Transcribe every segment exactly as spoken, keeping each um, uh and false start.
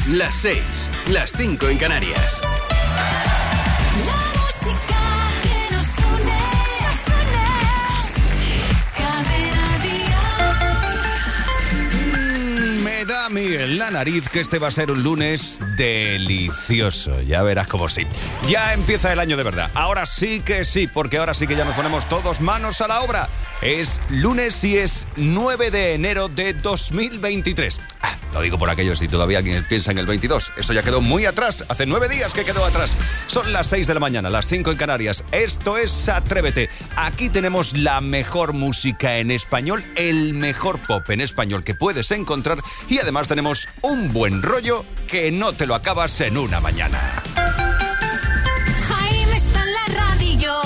las seis, las cinco en Canarias. La música que nos une, nos une, Cadena Dial. Mm, me da a mí en la nariz que este va a ser un lunes delicioso. Ya verás como sí. Ya empieza el año de verdad. Ahora sí que sí, porque ahora sí que ya nos ponemos todos manos a la obra. Es lunes y es nueve de enero de dos mil veintitrés. Ah, lo digo por aquellos si todavía alguien piensa en el veintidós. Eso ya quedó muy atrás. Hace nueve días que quedó atrás. Son las seis de la mañana, las cinco en Canarias. Esto es Atrévete. Aquí tenemos la mejor música en español, el mejor pop en español que puedes encontrar. Y además tenemos un buen rollo que no te lo acabas en una mañana. Jaime está en la radio.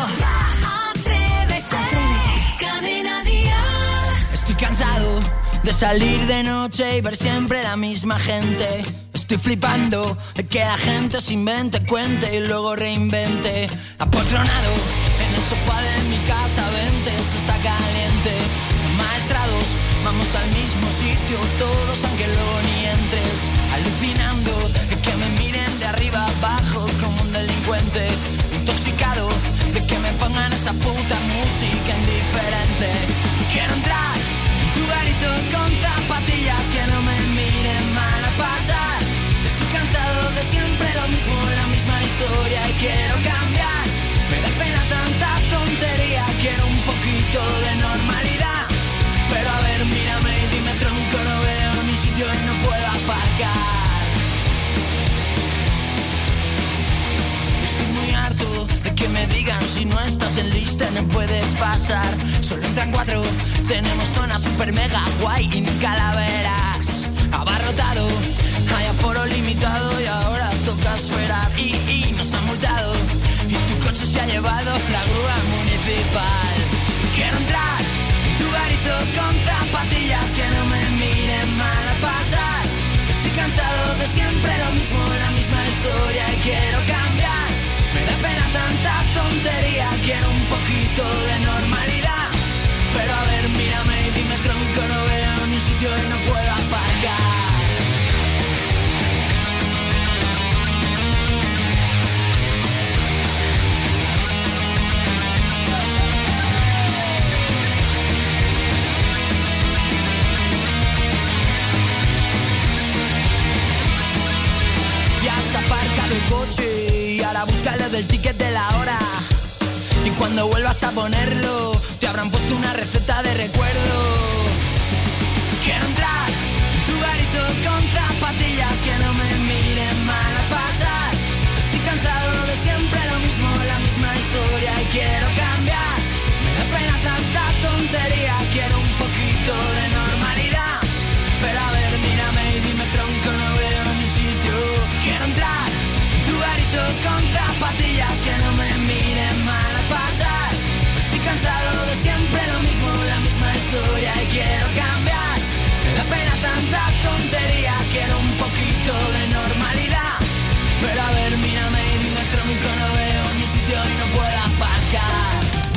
Cadena Dial. Estoy cansado de salir de noche y ver siempre la misma gente. Estoy flipando de que la gente se invente, cuente y luego reinvente. Apotronado en el sofá de mi casa, vente, eso está caliente. Maestrados, vamos al mismo sitio todos aunque luego ni entres. Alucinando de que me miren de arriba abajo como un delincuente. Intoxicado de que me pongan esa puta música indiferente. Quiero entrar en tu garito con zapatillas que no me miren mal a pasar. Estoy cansado de siempre lo mismo, la misma historia y quiero cambiar. Me da pena tanta tontería, quiero un poquito de normalidad. Pero a ver, mírame y dime tronco, no veo ni sitio y no puedo aparcar. Estoy muy harto de que me digan si no estás en lista no puedes pasar. Solo entran cuatro, tenemos zona super mega guay y nunca la verás. Abarrotado, hay aforo limitado y ahora toca esperar. Y, y nos han multado y tu coche se ha llevado la grúa municipal. Quiero entrar en tu garito con zapatillas que no me miren mal a pasar. Estoy cansado de siempre lo mismo, la misma historia y quiero cambiar. Me da pena tanta tontería, quiero un poquito de normalidad. Pero a ver, mírame y dime tronco, no veo ni sitio y no puedo aparcar. Ya has aparcado el coche y ahora búscalo del ticket de la hora. Y cuando vuelvas a ponerlo, te habrán puesto una receta de recuerdo. Quiero entrar en tu garito con zapatillas que no me miren mal a pasar. Estoy cansado de siempre lo mismo, la misma historia y quiero cambiar. Me da pena tanta tontería, quiero un poquito de normalidad. Pero a ver, mírame y dime tronco, no veo ni sitio. Quiero entrar en tu garito con zapatillas que no me miren mal a pasar. Estoy cansado de siempre lo mismo, la misma historia y quiero cambiar. Me da pena tanta tontería, quiero un poquito de normalidad. Pero a ver, mírame y dime tronco, no veo ni sitio y no puedo aparcar.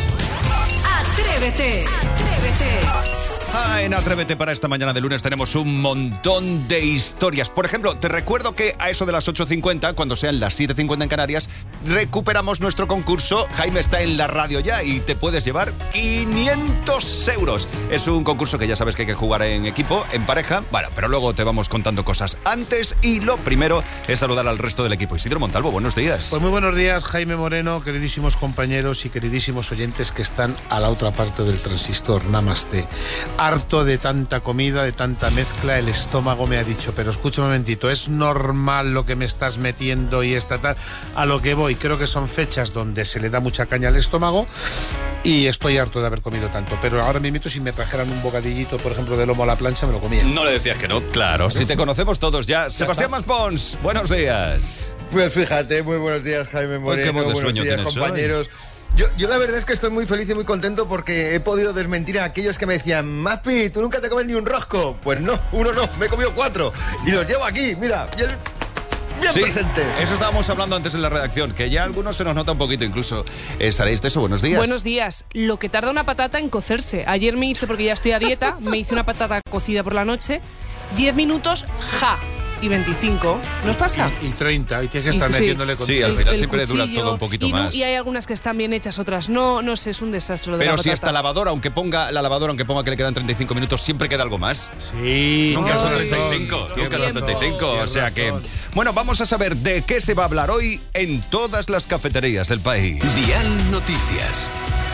Atrévete, atrévete. Ah, en Atrévete para esta mañana de lunes tenemos un montón de historias. Por ejemplo, te recuerdo que a eso de las ocho cincuenta, cuando sean las siete cincuenta en Canarias, recuperamos nuestro concurso. Jaime está en la radio ya y te puedes llevar quinientos euros. Es un concurso que ya sabes que hay que jugar en equipo, en pareja. Bueno, pero luego te vamos contando cosas antes y lo primero es saludar al resto del equipo. Isidro Montalvo, buenos días. Pues muy buenos días, Jaime Moreno, queridísimos compañeros y queridísimos oyentes que están a la otra parte del transistor. Namaste. Harto de tanta comida, de tanta mezcla, el estómago me ha dicho, pero escucha un momentito, es normal lo que me estás metiendo y esta tal. A lo que voy, creo que son fechas donde se le da mucha caña al estómago y estoy harto de haber comido tanto, pero ahora mismo si me trajeran un bocadillito, por ejemplo, de lomo a la plancha, me lo comía. No le decías que no, claro, si te conocemos todos ya. Sebastián Maspons, buenos días. Pues fíjate, muy buenos días, Jaime Moreno, Uy, qué buenos días, compañeros. Hoy. Yo, yo la verdad es que estoy muy feliz y muy contento porque he podido desmentir a aquellos que me decían: Maspi, tú nunca te comes ni un rosco. Pues no, uno no, me he comido cuatro y los llevo aquí, mira, bien, bien sí, presentes. Eso estábamos hablando antes en la redacción, que ya algunos se nos nota un poquito incluso. Eh, ¿Saréis de eso? Buenos días. Buenos días. Lo que tarda una patata en cocerse. Ayer me hice, porque ya estoy a dieta, me hice una patata cocida por la noche, diez minutos, ja. y veinticinco. ¿Nos pasa? Y, y treinta, y tienes que estar Y- sí. metiéndole con Sí, al El- final el siempre dura cuchillo, todo un poquito y no- más. Y hay algunas que están bien hechas, otras no. No sé, es un desastre lo de Pero la si patata. hasta lavadora, aunque ponga la lavadora, aunque ponga que le quedan treinta y cinco minutos, siempre queda algo más. Sí, Nunca son Ay, treinta y cinco, Dios nunca son mío. treinta y cinco, o Tienes sea que... razón. Bueno, vamos a saber de qué se va a hablar hoy en todas las cafeterías del país. Dial Noticias.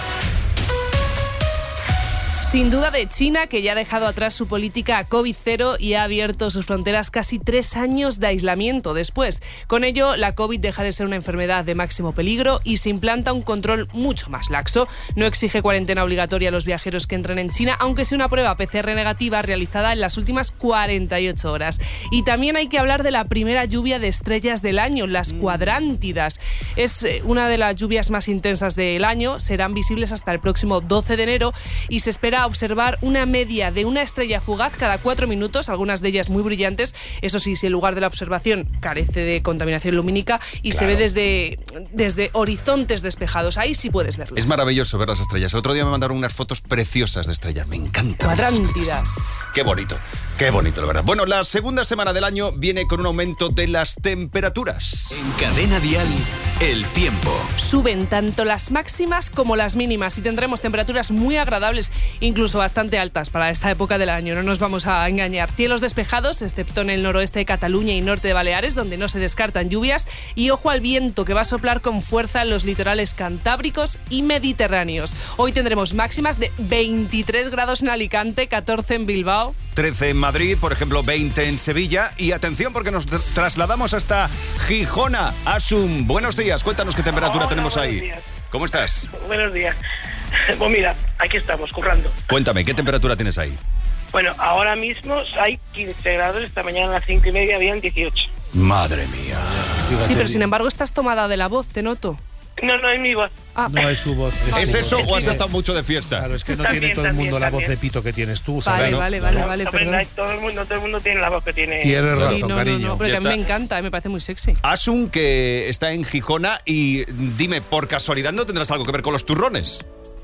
Sin duda de China, que ya ha dejado atrás su política COVID cero y ha abierto sus fronteras casi tres años de aislamiento después. Con ello, la COVID deja de ser una enfermedad de máximo peligro y se implanta un control mucho más laxo. No exige cuarentena obligatoria a los viajeros que entran en China, aunque sea una prueba P C R negativa realizada en las últimas cuarenta y ocho horas. Y también hay que hablar de la primera lluvia de estrellas del año, las cuadrántidas. Es eh, una de las lluvias más intensas del año, serán visibles hasta el próximo doce de enero y se espera observar una media de una estrella fugaz cada cuatro minutos, algunas de ellas muy brillantes. Eso sí, si el lugar de la observación carece de contaminación lumínica y se ve desde, desde horizontes despejados, ahí sí puedes verlas. Es maravilloso ver las estrellas. El otro día me mandaron unas fotos preciosas de estrellas. Me encantan. las Cuadrántidas. estrellas. Qué bonito, qué bonito, la verdad. Bueno, la segunda semana del año viene con un aumento de las temperaturas. En Cadena Dial, el tiempo. Suben tanto las máximas como las mínimas y tendremos temperaturas muy agradables, incluso bastante altas para esta época del año, no nos vamos a engañar. Cielos despejados, excepto en el noroeste de Cataluña y norte de Baleares, donde no se descartan lluvias, y ojo al viento, que va a soplar con fuerza en los litorales cantábricos y mediterráneos. Hoy tendremos máximas de veintitrés grados en Alicante, catorce en Bilbao. trece en Madrid, por ejemplo, veinte en Sevilla. Y atención, porque nos tr- trasladamos hasta Gijona. Asun, buenos días. Cuéntanos qué temperatura Hola, tenemos buenos ahí. días. ¿Cómo estás? Buenos días. Pues mira, aquí estamos, currando. Cuéntame, ¿qué temperatura tienes ahí? Bueno, ahora mismo hay quince grados, esta mañana a las cinco y media habían dieciocho. Madre mía. Sí, pero sin embargo estás tomada de la voz, te noto. No, no es mi voz. Ah, No es su voz. ¿Es su eso voz. o has estado mucho de fiesta? Claro, es que no También, tiene todo el también, mundo la voz también. de pito que tienes tú, vale, ¿sabes? vale, vale, vale, Hombre, perdón. no hay- todo el mundo, todo el mundo tiene la voz que tiene. Tienes Sí, razón, no, no, cariño. no, pero Ya que a mí me está. encanta, eh, me parece muy sexy. Asun, que está en Gijona, y dime, por casualidad, ¿no tendrás algo que ver con los turrones?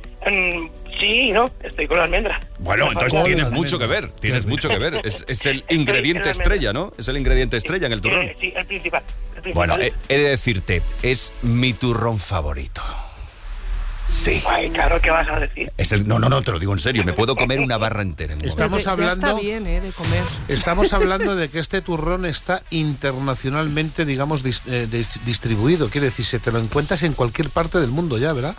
Mm, sí, no, estoy con la almendra. Bueno, Me entonces falta- tienes almendra. mucho que ver, tienes Tienes mucho que ver. Es, es el Estoy ingrediente en la estrella, ¿no? Es el ingrediente estrella en el turrón. Eh, sí, el principal. el principal. Bueno, he, he de decirte, es mi turrón favorito. Sí. Ay, claro, ¿qué vas a decir? Es el, no, no, no, te lo digo en serio, me puedo comer una barra entera. en un Está- momento. Estamos Pero que ya hablando- está bien, eh, de comer. Estamos hablando de que este turrón está internacionalmente, digamos, dis- eh, dis- distribuido. Quiere decir, se te lo encuentras en cualquier parte del mundo ya, ¿verdad?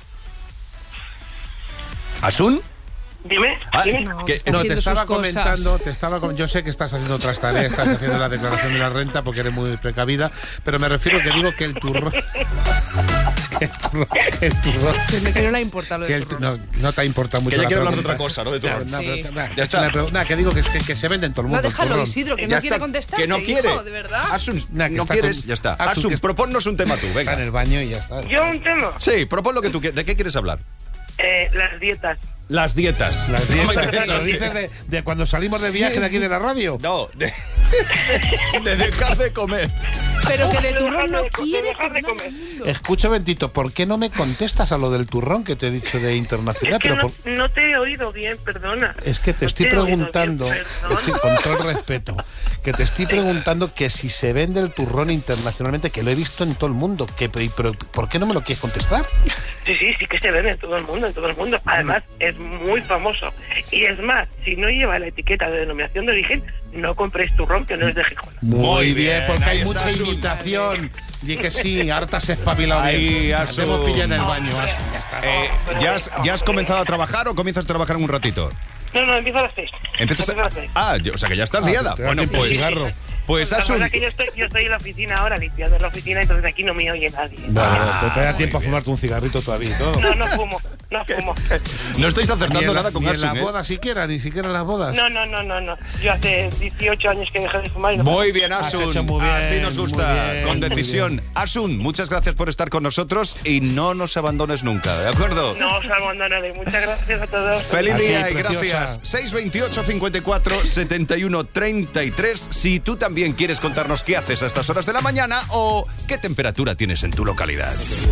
¿Asun? Dime, Ah, dime. No. que- Está No, te haciendo estaba sus cosas. comentando, te estaba com- yo sé que estás haciendo otras tareas, estás haciendo la declaración de la renta porque eres muy precavida, pero me refiero que digo que el turrón que el turrón, que el turrón Que que no le importa lo que del el- turrón. no, no te ha importado mucho Que ya la quiero hablar de pregunta. otra cosa, ¿no? De Claro, turrón. no, Sí. pero, nah, Ya está. una pregunta- nah, que digo que, es que, que se vende en todo el No, mundo. el déjalo, turrón. Isidro, que Ya no está, quiere contestar. que no quiere. de verdad. Asun, Nah, que no está quieres, con- ya está. Asun, Asun, que- proponnos un tema tú, Está en venga. el baño y ya está. Yo un tema. Sí, propon lo que tú quieras. ¿De qué quieres hablar? Eh, las dietas. Las dietas. Las No me dietas, interesa. ¿lo dices de, de cuando salimos de viaje de aquí de la radio? No, de, de dejar de comer. Pero que de De turrón no dejar de- de quiere dejar de por nada comer. del mundo. Escucho, Bentito, ¿por qué no me contestas a lo del turrón que te he dicho de internacional? Es que Pero no, por- no te he oído bien, perdona. Es que te No estoy he oído bien, preguntando, perdona. estoy- con todo el respeto, que te estoy preguntando que si se vende el turrón internacionalmente, que lo he visto en todo el mundo, que, pero, ¿por qué no me lo quieres contestar? Sí, sí, sí que se vende en todo el mundo, en todo el mundo. Además, es muy famoso. Y es más, si no lleva la etiqueta de denominación de origen, no compréis turrón que no es de Gijón. Muy bien, porque ahí hay está, mucha Asun. imitación. Y que sí, harta se espabilado Ahí, bien. Asun. Te hemos pillado en el baño, Asun, ya está. Eh, ¿ya, has, ¿Ya has comenzado a trabajar o comienzas a trabajar en un ratito? No, no, empiezo a las seis. Empiezas Empiezo a las a, seis. ah, yo- o sea que ya estás liada. te da Bueno, tiempo de pues, cigarro. pues La Asun. verdad que yo estoy, yo estoy en la oficina ahora, limpiando en la oficina, entonces aquí no me oye nadie. Vale, Ah, pero te da muy tiempo a bien. fumarte un cigarrito todavía y todo. No, no fumo, no fumo. No estáis Ni acertando en, la- nada con ni en Asun, las ¿eh? bodas siquiera, ni siquiera en las bodas. No, no, no, no, no. Yo hace dieciocho años que dejé de fumar y no Muy bien, Has Asun. hecho muy bien, Así nos gusta, muy bien, con muy decisión. Asun, muchas gracias por estar con nosotros y no nos abandones nunca, ¿de acuerdo? No os abandonaré. Muchas gracias a todos. Feliz A ti, día y preciosa. gracias. seis veintiocho, cincuenta y cuatro, setenta y uno, treinta y tres. Si tú también quieres contarnos qué haces a estas horas de la mañana o qué temperatura tienes en tu localidad.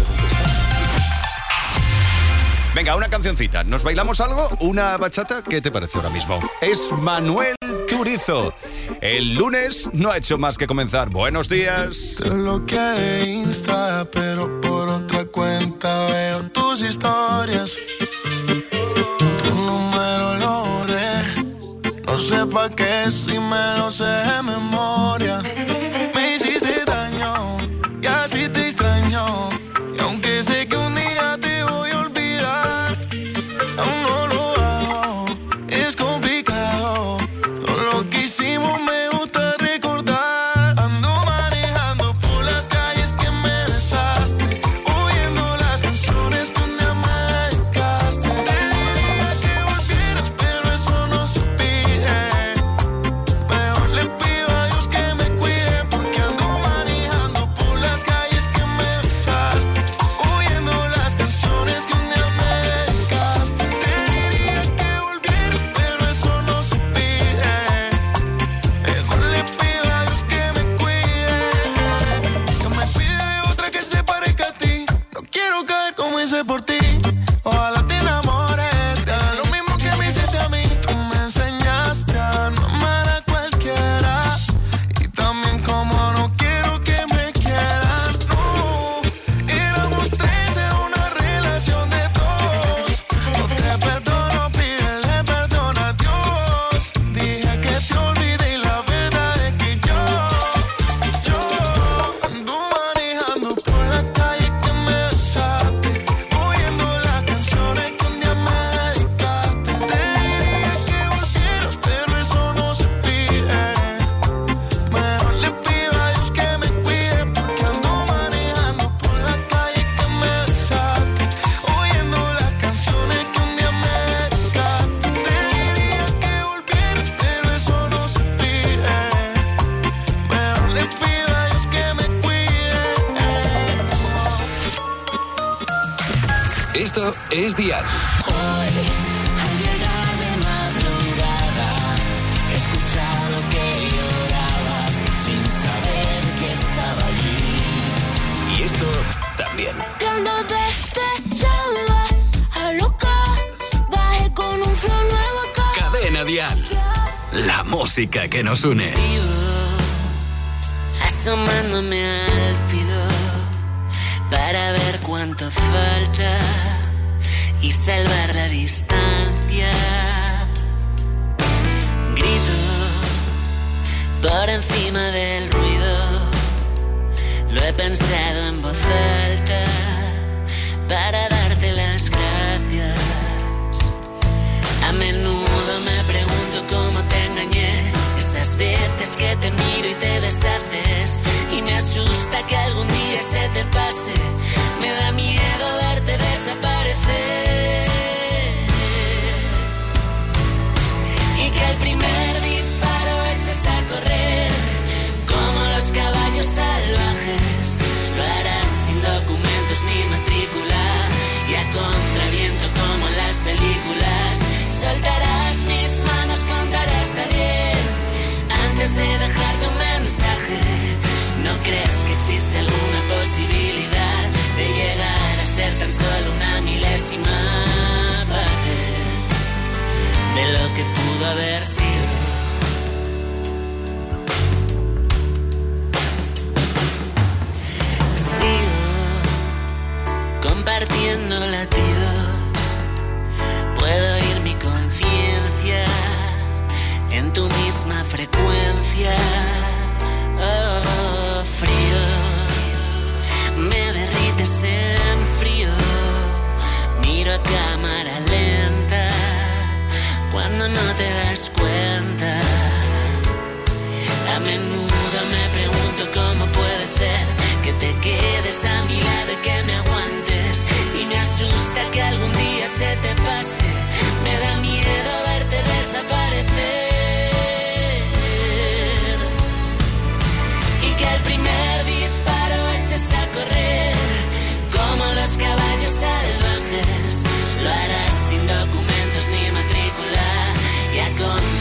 Venga, una cancioncita. ¿Nos bailamos algo? ¿Una bachata? ¿Qué te parece ahora mismo? Es Manuel Turizo. El lunes no ha hecho más que comenzar. Buenos días. Te bloqueé de Insta, pero por otra cuenta veo tus historias. Tu número lo borré. No sé pa' qué si me lo sé de memoria. Me hiciste daño y así te extraño. Y aunque sé que un día te voy a olvidar, aún no lo hago, es complicado. Todo lo que hicimos me gusta recordar. Ando manejando por las calles que me besaste, oyendo las canciones que un día me dedicaste. Te diría que volvieras, pero eso no se pide. Mejor le pido a Dios que me cuide, porque ando manejando por las calles que me besaste, oyendo las canciones que un día me dedicaste. Te diría que volvieras, pero eso no se pide. Mejor le pido a Dios que me cuide, que me cuide de otra que se parezca a ti. No quiero caer como hice por ti. Ojalá te enamores, te haga lo mismo que me hiciste a mí. Tú me enseñaste a no amar a cualquiera, y también como no quiero que me quieran. No, éramos tres, era una relación de dos. No te perdono, pídele perdón a Dios. Dije que te olvidé y la verdad es que yo, yo ando manejando por la calle que me besaste, oyendo las canciones que un día me dedicaste. Te diría que volvieras, pero eso no se pide. Mejor le pido a Dios que me cuide, porque ando manejando por la calle que me besaste, oyendo las canciones que un día me dedicaste. Te diría que volvieras, pero eso no se pide. Mejor le pido a Dios que me cuide. Esto es Dial. Al llegar de madrugada, he escuchado que llorabas sin saber que estaba allí. Y esto también. Cuando te echaba a loca, bajé con un flow nuevo acá. Cadena Dial. La música que nos une. Asomándome al filo para ver cuánto falta y salvar la distancia. Grito por encima del ruido, lo he pensado en voz alta para darte las gracias. A menudo me pregunto cómo te engañé, esas veces que te miro y te deshaces, y me asusta que algún día se te pase. Me da miedo verte desaparecer, y que el primer disparo eches a correr como los caballos salvajes. Lo harás sin documentos ni matrícula, y a contraviento como en las películas. Soltarás mis manos, contarás hasta diez antes de dejarte un mensaje. ¿No crees que existe alguna posibilidad de llegar a ser tan solo una milésima parte de lo que pudo haber sido? Sigo compartiendo latidos, puedo oír mi conciencia en tu misma frecuencia. Oh, frío, me derrites en frío. Miro a cámara lenta cuando no te das cuenta. A menudo me pregunto cómo puede ser que te quedes a mi lado y que me aguantes, y me asusta que algún día se te pase. Me da miedo verte desaparecer, y que el primer disparo eches a correr como los caballos salvajes. Lo harás sin documentos ni matrícula, y a con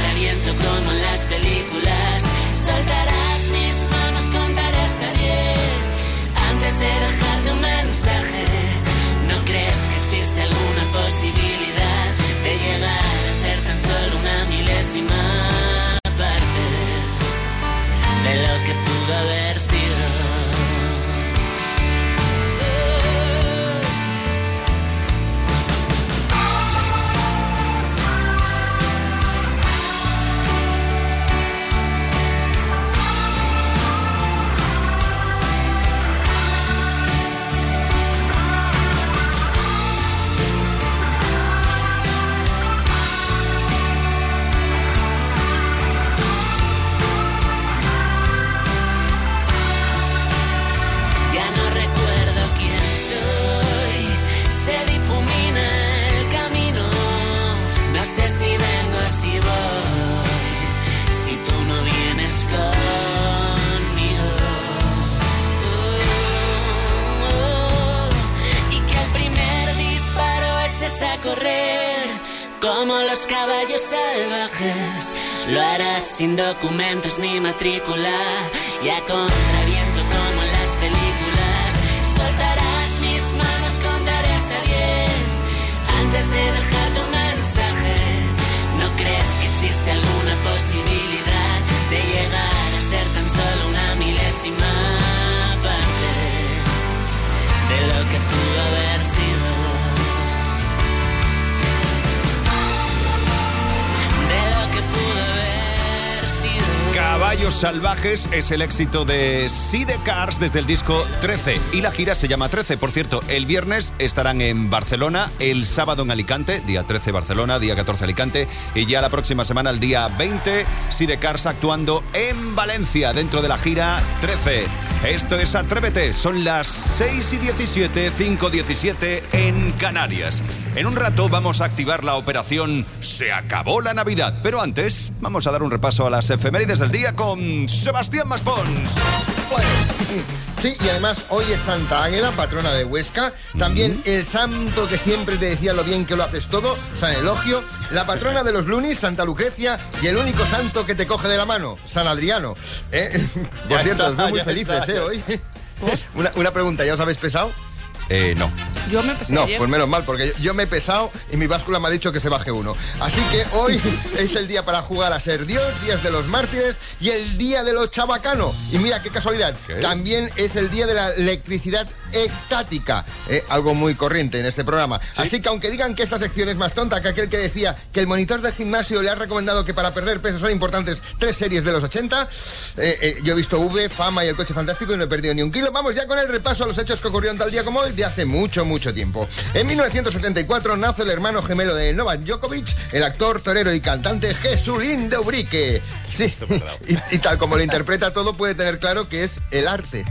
como los caballos salvajes. Lo harás sin documentos ni matrícula y a contraviento como en las películas. Soltarás mis manos, contaré hasta diez antes de dejar tu mensaje. ¿No crees que existe alguna posibilidad de llegar a ser tan solo una milésima parte de lo que pudo haber sido? Caballos Salvajes es el éxito de Sidecars desde el disco trece y la gira se llama trece. Por cierto, el viernes estarán en Barcelona, el sábado en Alicante, día trece Barcelona, día catorce Alicante, y ya la próxima semana, el día veinte, Sidecars actuando en Valencia dentro de la gira trece. Esto es Atrévete, son las seis y diecisiete, cinco diecisiete en Canarias. En un rato vamos a activar la operación Se acabó la Navidad, pero antes vamos a dar un repaso a las efemérides del día con Sebastián Maspons. Bueno, sí, y además hoy es Santa Águeda, patrona de Huesca. También el santo que siempre te decía lo bien que lo haces todo, San Elogio. La patrona de los lunis, Santa Lucrecia. Y el único santo que te coge de la mano, San Adriano. ¿Eh? Por Ya cierto, está, os veo muy ya felices, está. ¿eh? Hoy. Una, una pregunta, ¿ya os habéis pesado? Eh, no. Yo me pesé No, ayer. pues menos mal, porque yo, yo me he pesado y mi báscula me ha dicho que se baje uno. Así que hoy es el día para jugar a ser Dios, días de los mártires y el día de los chabacano. Y mira qué casualidad, ¿Qué? también es el día de la electricidad estática, eh, algo muy corriente en este programa. ¿Sí? Así que aunque digan que esta sección es más tonta que aquel que decía que el monitor del gimnasio le ha recomendado que para perder peso son importantes tres series de los ochenta, eh, eh, yo he visto V, Fama y El Coche Fantástico y no he perdido ni un kilo. Vamos ya con el repaso a los hechos que ocurrieron tal día como hoy de hace mucho, mucho tiempo. En mil novecientos setenta y cuatro nace el hermano gemelo de Novak Djokovic, el actor, torero y cantante Jesulín de Ubrique. Sí, y, y tal como lo interpreta todo, puede tener claro que es el arte.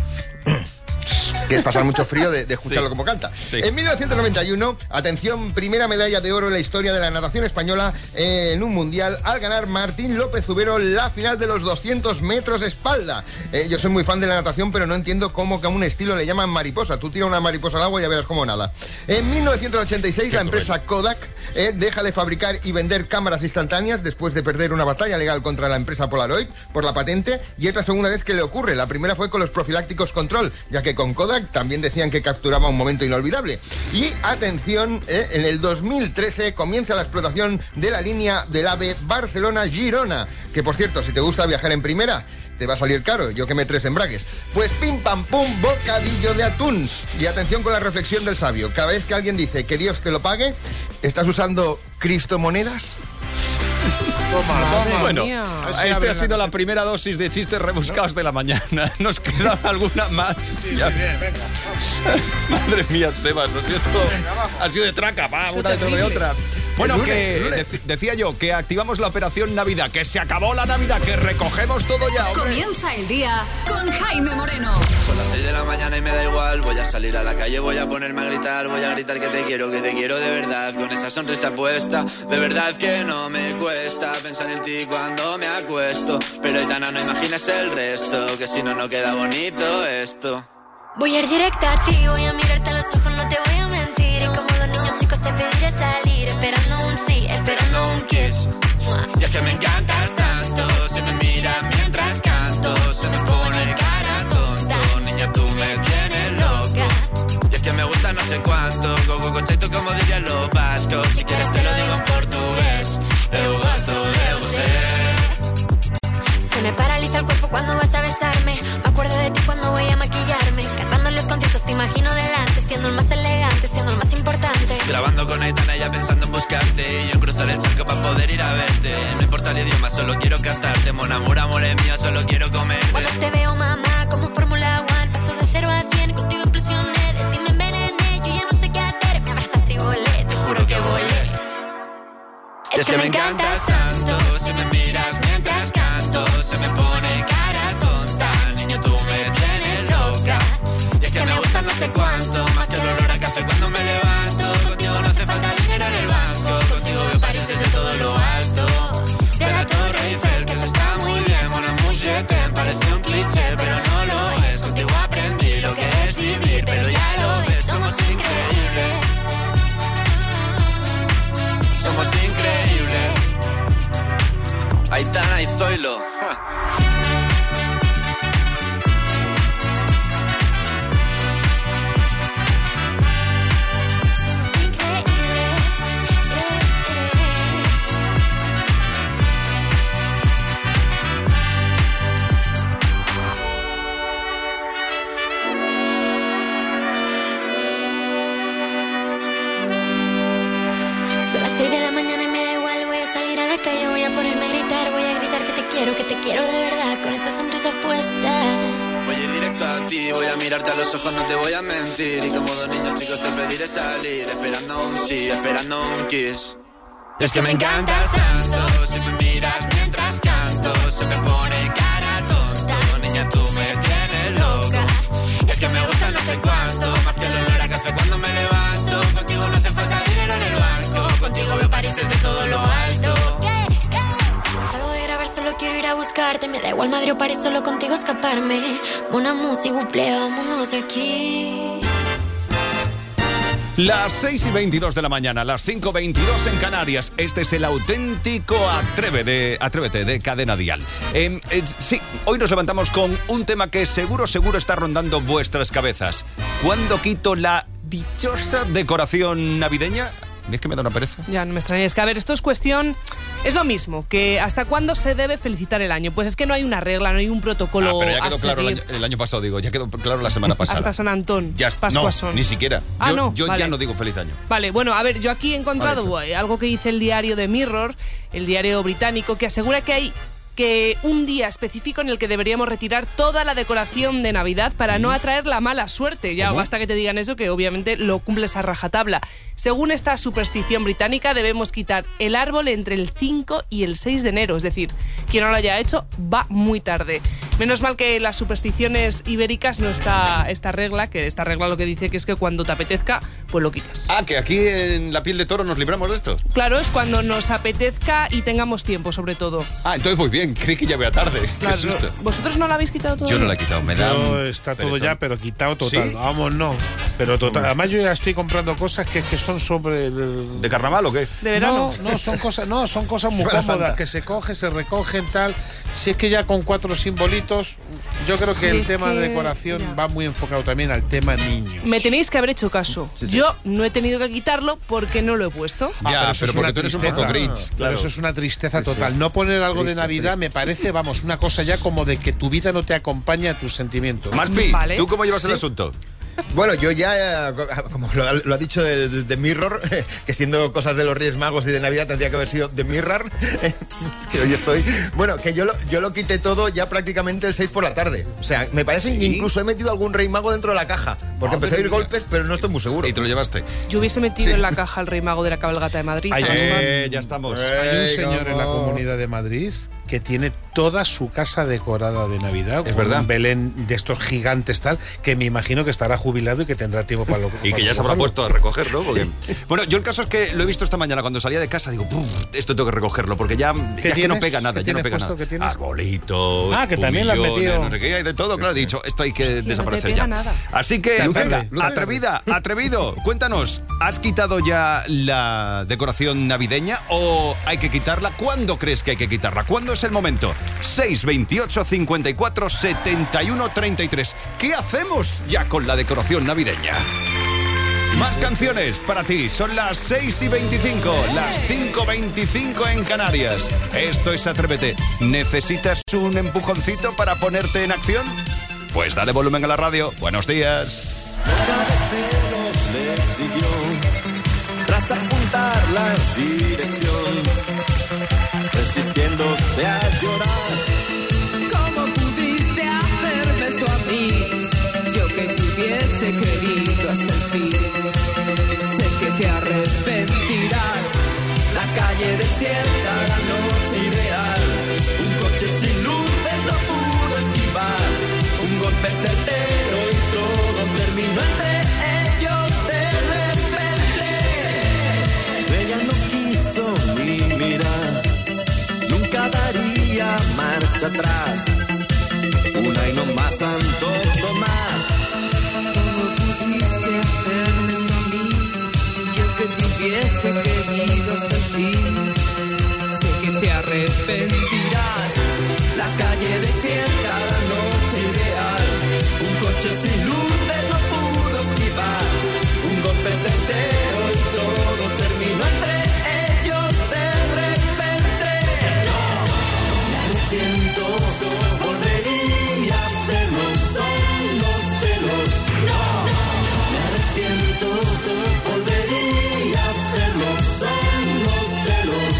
Que es pasar mucho frío de, de escucharlo Sí. como canta. Sí. En mil novecientos noventa y uno, atención, primera medalla de oro en la historia de la natación española eh, en un mundial, al ganar Martín López Ubero la final de los doscientos metros espalda. Eh, yo soy muy fan de la natación, pero no entiendo cómo que a un estilo le llaman mariposa. Tú tira una mariposa al agua y ya verás cómo nada. En mil novecientos ochenta y seis, Qué la empresa Kodak eh, deja de fabricar y vender cámaras instantáneas después de perder una batalla legal contra la empresa Polaroid por la patente, y es la segunda vez que le ocurre. La primera fue con los profilácticos Control, ya que con Kodak también decían que capturaba un momento inolvidable. Y atención, eh, en el dos mil trece comienza la explotación de la línea del AVE Barcelona-Girona, que por cierto, si te gusta viajar en primera, te va a salir caro, yo que me tres embragues. Pues pim pam pum, bocadillo de atún. Y atención con la reflexión del sabio, cada vez que alguien dice que Dios te lo pague, ¿estás usando cristomonedas? Madre Bueno, mía. este ha sido la primera dosis de chistes rebuscados de la mañana. ¿Nos queda alguna más? Ya. Madre mía, Sebas, ha sido todo. Ha sido de traca, va, una detrás de otra. Bueno, El lunes, que el lunes. dec- decía yo que activamos la operación Navidad, que se acabó la Navidad, que recogemos todo ya, hombre. Comienza el día con Jaime Moreno. Son las seis de la mañana y me da igual. Voy a salir a la calle, voy a ponerme a gritar. Voy a gritar que te quiero, que te quiero de verdad. Con esa sonrisa puesta, de verdad que no me cuesta pensar en ti cuando me acuesto. Pero Aitana, no imagines el resto, que si no, no queda bonito esto. Voy a ir directa a ti, voy a mirarte a los ojos, no te voy a mentir. Y como los niños chicos te pediré salir, esperando un sí, esperando un kiss. Y es que me encantas tanto, si me miras mientras canto, se me pone cara tonto, niña tú me tienes loca. Y es que me gusta no sé cuánto, gogo conceito como dirían los vascos, si quieres te lo digo en portugués, eu gosto de você. Se me paraliza el cuerpo cuando vas a besarme, me acuerdo de ti cuando voy a maquillarme, cantando en los conciertos te imagino delante, siendo el más elegante, siendo el más importante. Grabando con Aitana ya pensando en buscarte, y yo en cruzar el charco para poder ir a verte. No importa el idioma, solo quiero cantarte, mon amor, amor es mío, solo quiero comerte. Cuando te veo, mamá, como Fórmula One, paso de cero a cien, contigo implosioné, de ti me envenené, yo ya no sé qué hacer, me abrazaste y volé, te juro que volé. Y es que me encantas tanto, si me miras mientras canto, se me pone cara tonta, niño tú me tienes loca. Y es que me gusta no sé cuánto, más que el olor a café cuando me levanto. Contigo no hace falta dinero en el banco, contigo veo París desde todo lo alto. De la Torre Eiffel, que eso está muy bien, mon amour, je t'aime, parece un cliché, pero no lo es. Contigo aprendí lo que es vivir, pero ya lo ves, somos increíbles. Somos increíbles. Oílo. Ja. Que te quiero de verdad, con esa sonrisa puesta. Voy a ir directo a ti, voy a mirarte a los ojos, no te voy a mentir. Y como dos niños chicos te pediré salir, esperando un sí, esperando un kiss. Y es que me encantas tanto, si me miras mientras canto, se me pone cara tonta. Niña, tú me tienes loca. Es que me gusta no sé cuánto, más que el olor a café cuando me levanto. Contigo no hace falta dinero en el banco, contigo veo París desde todo lo alto. Solo quiero ir a buscarte, me da igual Madrid o París, solo contigo escaparme. Una música, buple, vámonos de aquí. Las seis y veintidós de la mañana, las cinco veintidós en Canarias. Este es el auténtico Atreve de, Atrévete de Cadena Dial. Eh, eh, sí, hoy nos levantamos con un tema que seguro, seguro está rondando vuestras cabezas. ¿Cuándo quito la dichosa decoración navideña? ¿Es que me da una pereza? Ya, no me extraña. Es que, a ver, esto es cuestión... Es lo mismo, que ¿hasta cuándo se debe felicitar el año? Pues es que no hay una regla, no hay un protocolo ah, pero ya quedó a claro el seguir. año, el año pasado, digo, ya quedó claro la semana pasada. Hasta San Antón, ya, Pascuasón. No, ni siquiera. Ah, yo no, yo vale. ya no digo feliz año. Vale, bueno, a ver, yo aquí he encontrado vale, algo que dice el diario The Mirror, el diario británico, que asegura que hay que un día específico en el que deberíamos retirar toda la decoración de Navidad para no atraer la mala suerte. Ya ¿Cómo? Basta que te digan eso, que obviamente lo cumples a rajatabla. Según esta superstición británica, debemos quitar el árbol entre el cinco y el seis de enero. Es decir, quien no lo haya hecho va muy tarde. Menos mal que en las supersticiones ibéricas no está esta regla, que esta regla lo que dice que es que cuando te apetezca, pues lo quitas. Ah, que aquí en la piel de toro nos libramos de esto. Claro, es cuando nos apetezca y tengamos tiempo, sobre todo. Ah, entonces muy bien. Creí que ya vea tarde. Claro, Qué susto. ¿Vosotros no la habéis quitado todo? Yo no la he quitado, me da. No, está todo perezón. ya, pero quitado total. ¿Sí? Vamos, no. Pero total. Además, yo ya estoy comprando cosas que, que son sobre. El... ¿De carnaval o qué? ¿De verano? No, no, son cosas, no, son cosas muy Semana cómodas, Santa. que se cogen, se recogen, tal. Si es que ya con cuatro simbolitos, yo creo Sí, que el tema que... de decoración ya. va muy enfocado también al tema niños. Me tenéis que haber hecho caso. Sí, sí. Yo no he tenido que quitarlo porque no lo he puesto. Ah, Ya, pero, eso pero es porque una tú eres un tristeza. poco Grinch, Pero claro. eso es una tristeza Sí, sí. total. No poner algo Triste, de Navidad triste. me parece, vamos, una cosa ya como de que tu vida no te acompaña a tus sentimientos. Maspi, Vale. ¿tú cómo llevas el Sí. asunto? Bueno, yo ya, eh, como lo, ha- lo ha dicho el de Mirror, que siendo cosas de los Reyes Magos y de Navidad tendría que haber sido de Mirror, es que hoy estoy... Bueno, que yo lo, yo lo quité todo ya prácticamente el seis por la tarde. O sea, me parece ¿Sí? que incluso he metido algún Rey Mago dentro de la caja, porque Madre empecé a oír mía. golpes, pero no estoy muy seguro. Y te lo llevaste. Yo hubiese metido Sí. en la caja al Rey Mago de la cabalgata de Madrid. Ay, ¿sabes, eh, Mar? Eh, ya estamos. Hay un Ey, señor en la cómo. Comunidad de Madrid que tiene toda su casa decorada de Navidad. Es con verdad. un Belén de estos gigantes tal, que me imagino que estará jubilado y que tendrá tiempo para lo Y para que ya se habrá recogerlo. puesto a recoger, ¿no? Porque... Bueno, yo el caso es que lo he visto esta mañana cuando salía de casa, digo, "Puf, esto tengo que recogerlo, porque ya, ya es que no tienes? pega nada, ¿Qué ya no tienes pega puesto? nada. ¿Qué tienes? Arbolitos, Ah, que también lo has pumillones, metido. no sé qué, hay de todo, claro, he dicho, esto hay que no te desaparecer pega ya. nada. Así que, Lúcete, venga, lúcete. atrevida, atrevido, cuéntanos, ¿has quitado ya la decoración navideña o hay que quitarla? ¿Cuándo crees que hay que quitarla? ¿Cuándo es el momento? seis veintiocho cincuenta y cuatro setenta y uno treinta y tres. ¿Qué hacemos ya con la decoración navideña? Más canciones para ti. Son las seis y veinticinco, las cinco veinticinco en Canarias. Esto es Atrévete. ¿Necesitas un empujoncito para ponerte en acción? Pues dale volumen a la radio. Buenos días. Le siguió tras apuntar la dirección, resistiéndose a llorar. ¿Cómo pudiste hacerme esto a mí? Yo que te hubiese querido hasta el fin. Sé que te arrepentirás. La calle desierta, la noche ideal. Un coche sin luces no pudo esquivar. Un golpe certero y todo terminó entre ellos de repente. Ella no quiso ni mirar, nunca daría marcha atrás. Una y no más, Santo Tomás. ¿Cómo pudiste hacerme esto a mí? Yo que te hubiese querido hasta el fin. Sé que te arrepentirás. La calle desierta, la noche ideal. Un coche sin luces no pudo esquivar. Un golpe certero y todo terminó entre ellos de repente. No, me arrepiento, volvería a hacerlo, son los celos. No, me arrepiento, volvería a hacerlo, son los celos.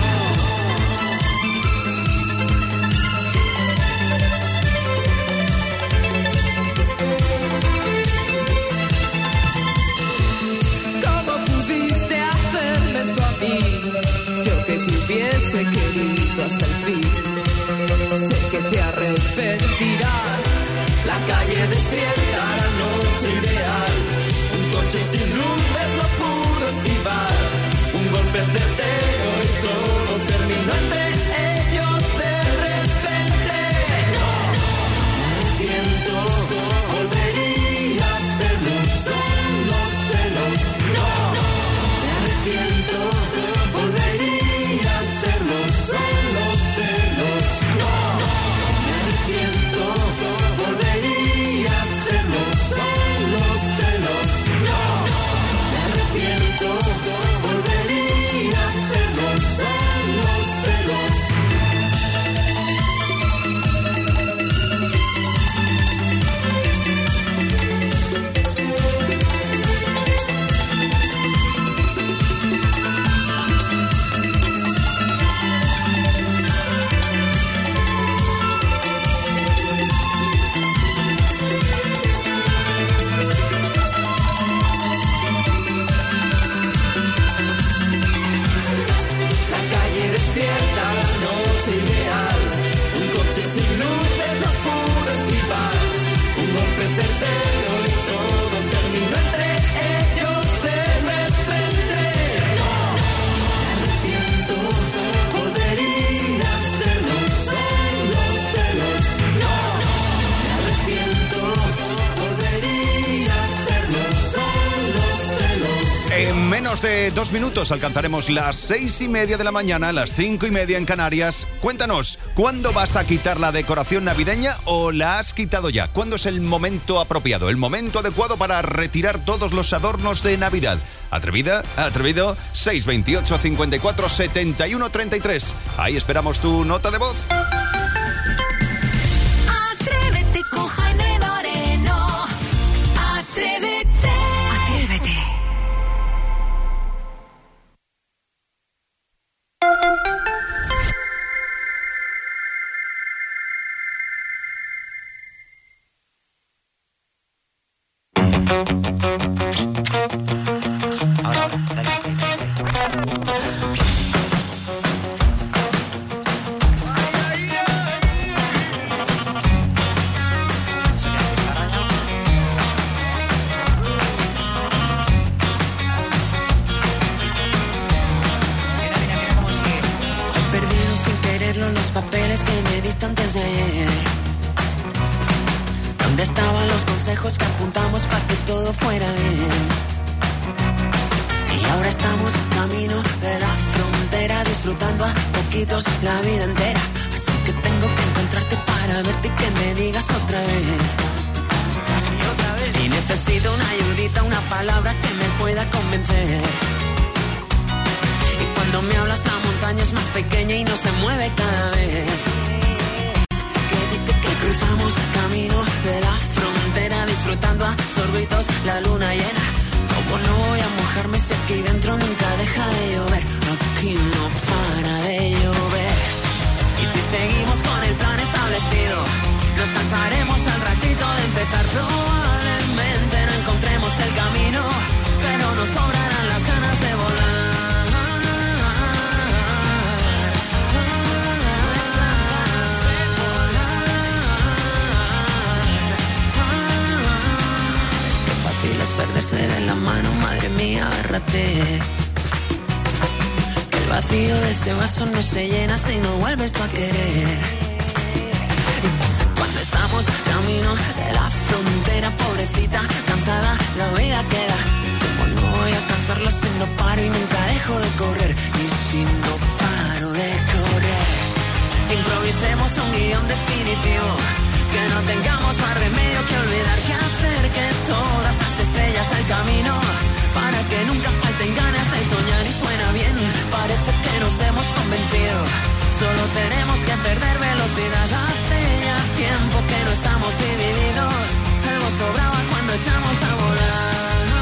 ¿Cómo pudiste hacerme esto a mí? Yo que te hubiese querido hasta el fin. Sé que te arrepentirás. La calle desierta, la noche ideal. Un coche sin luces no pudo esquivar. Un golpe certero y todo terminó entre ellos de repente. No, me arrepiento, volvería a hacerlo, son los celos. No, me arrepiento, volvería a hacerlo, son los celos. No, me arrepiento, volvería a hacerlo, son los celos. No, me arrepiento, volvería a hacerlo, son los celos. La calle desierta, la noche ideal. Un coche sin luces no pudo esquivar. Un golpe certero y todo terminó entre ellos de repente. No, me arrepiento, volvería a hacerlo, son los celos. No, me arrepiento, volvería a hacerlo, son los celos. En menos de dos minutos alcanzaremos las seis y media de la mañana, las cinco y media en Canarias. Cuéntanos, ¿cuándo vas a quitar la decoración navideña o la has quitado ya? ¿Cuándo es el momento apropiado, el momento adecuado para retirar todos los adornos de Navidad? ¿Atrevida? ¿Atrevido? seis veintiocho, cincuenta y cuatro, setenta y uno, treinta y tres. Ahí esperamos tu nota de voz. Atrévete con Jaime Moreno. Atrévete. Atrévete. He perdido sin quererlo los papeles que me diste antes de ayer. ¿Dónde estaban los consejos que apuntamos para que todo fuera bien? Y ahora estamos camino de la frontera, disfrutando a poquitos la vida entera. Así que tengo que encontrarte para verte y que me digas otra vez. Y necesito una ayudita, una palabra que me pueda convencer. Y cuando me hablas la montaña es más pequeña y no se mueve cada vez. Que cruzamos camino de la frontera, disfrutando a sorbitos la luna llena. Como no voy a mojarme si aquí dentro nunca deja de llover? Aquí no para de llover. Y si seguimos con el plan establecido, nos cansaremos al ratito de empezar. Probablemente no encontremos el camino, pero nos sobrarán las ganas de volar. Qué fácil es perderse de la mano, madre mía, agárrate. Que el vacío de ese vaso no se llena si no vuelves tú a querer. Y pasa cuando estamos camino de la frontera, pobrecita, cansada, la vida queda. Como no voy a cansarla si no paro y nunca dejo de correr. Y si no paro de correr. adiós definitivo. Que no tengamos más remedio que olvidar que acerque todas las estrellas al camino, para que nunca falten ganas de soñar. Y suena bien, parece que nos hemos convencido. Solo tenemos que perder velocidad. Hace ya tiempo que no estamos divididos. Algo sobraba cuando echamos a volar.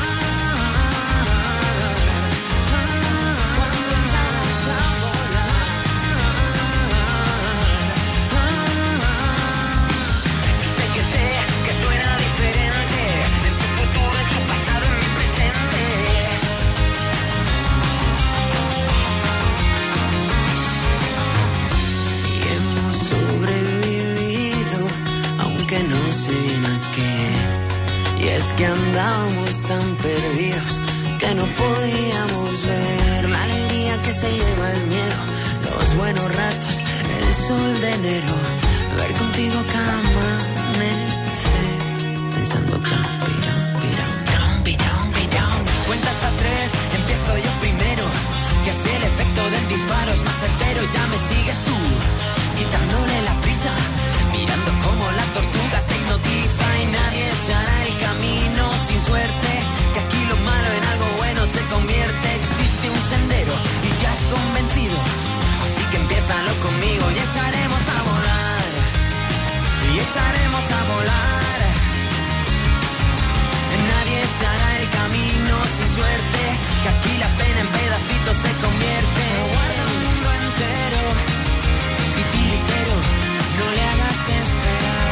No sé bien a qué. Y es que andábamos tan perdidos que no podíamos ver la alegría que se lleva el miedo, los buenos ratos, el sol de enero, ver contigo cada amanecer, pensando tan pirón, pirón, pirón, pirón, pirón. Cuenta hasta tres, empiezo yo primero, que así el efecto del disparo es más certero. Ya me sigues tú, quitándole la prisa, mirando como la tortuga te hipnotiza. Y nadie se hará el camino sin suerte, que aquí lo malo en algo bueno se convierte. Existe un sendero y te has convencido, así que empiézalo conmigo y echaremos a volar, y echaremos a volar. Nadie se hará el camino sin suerte, que aquí la pena en pedacitos se convierte. Guarda un mundo entero y tiritero, no le hagas esperar.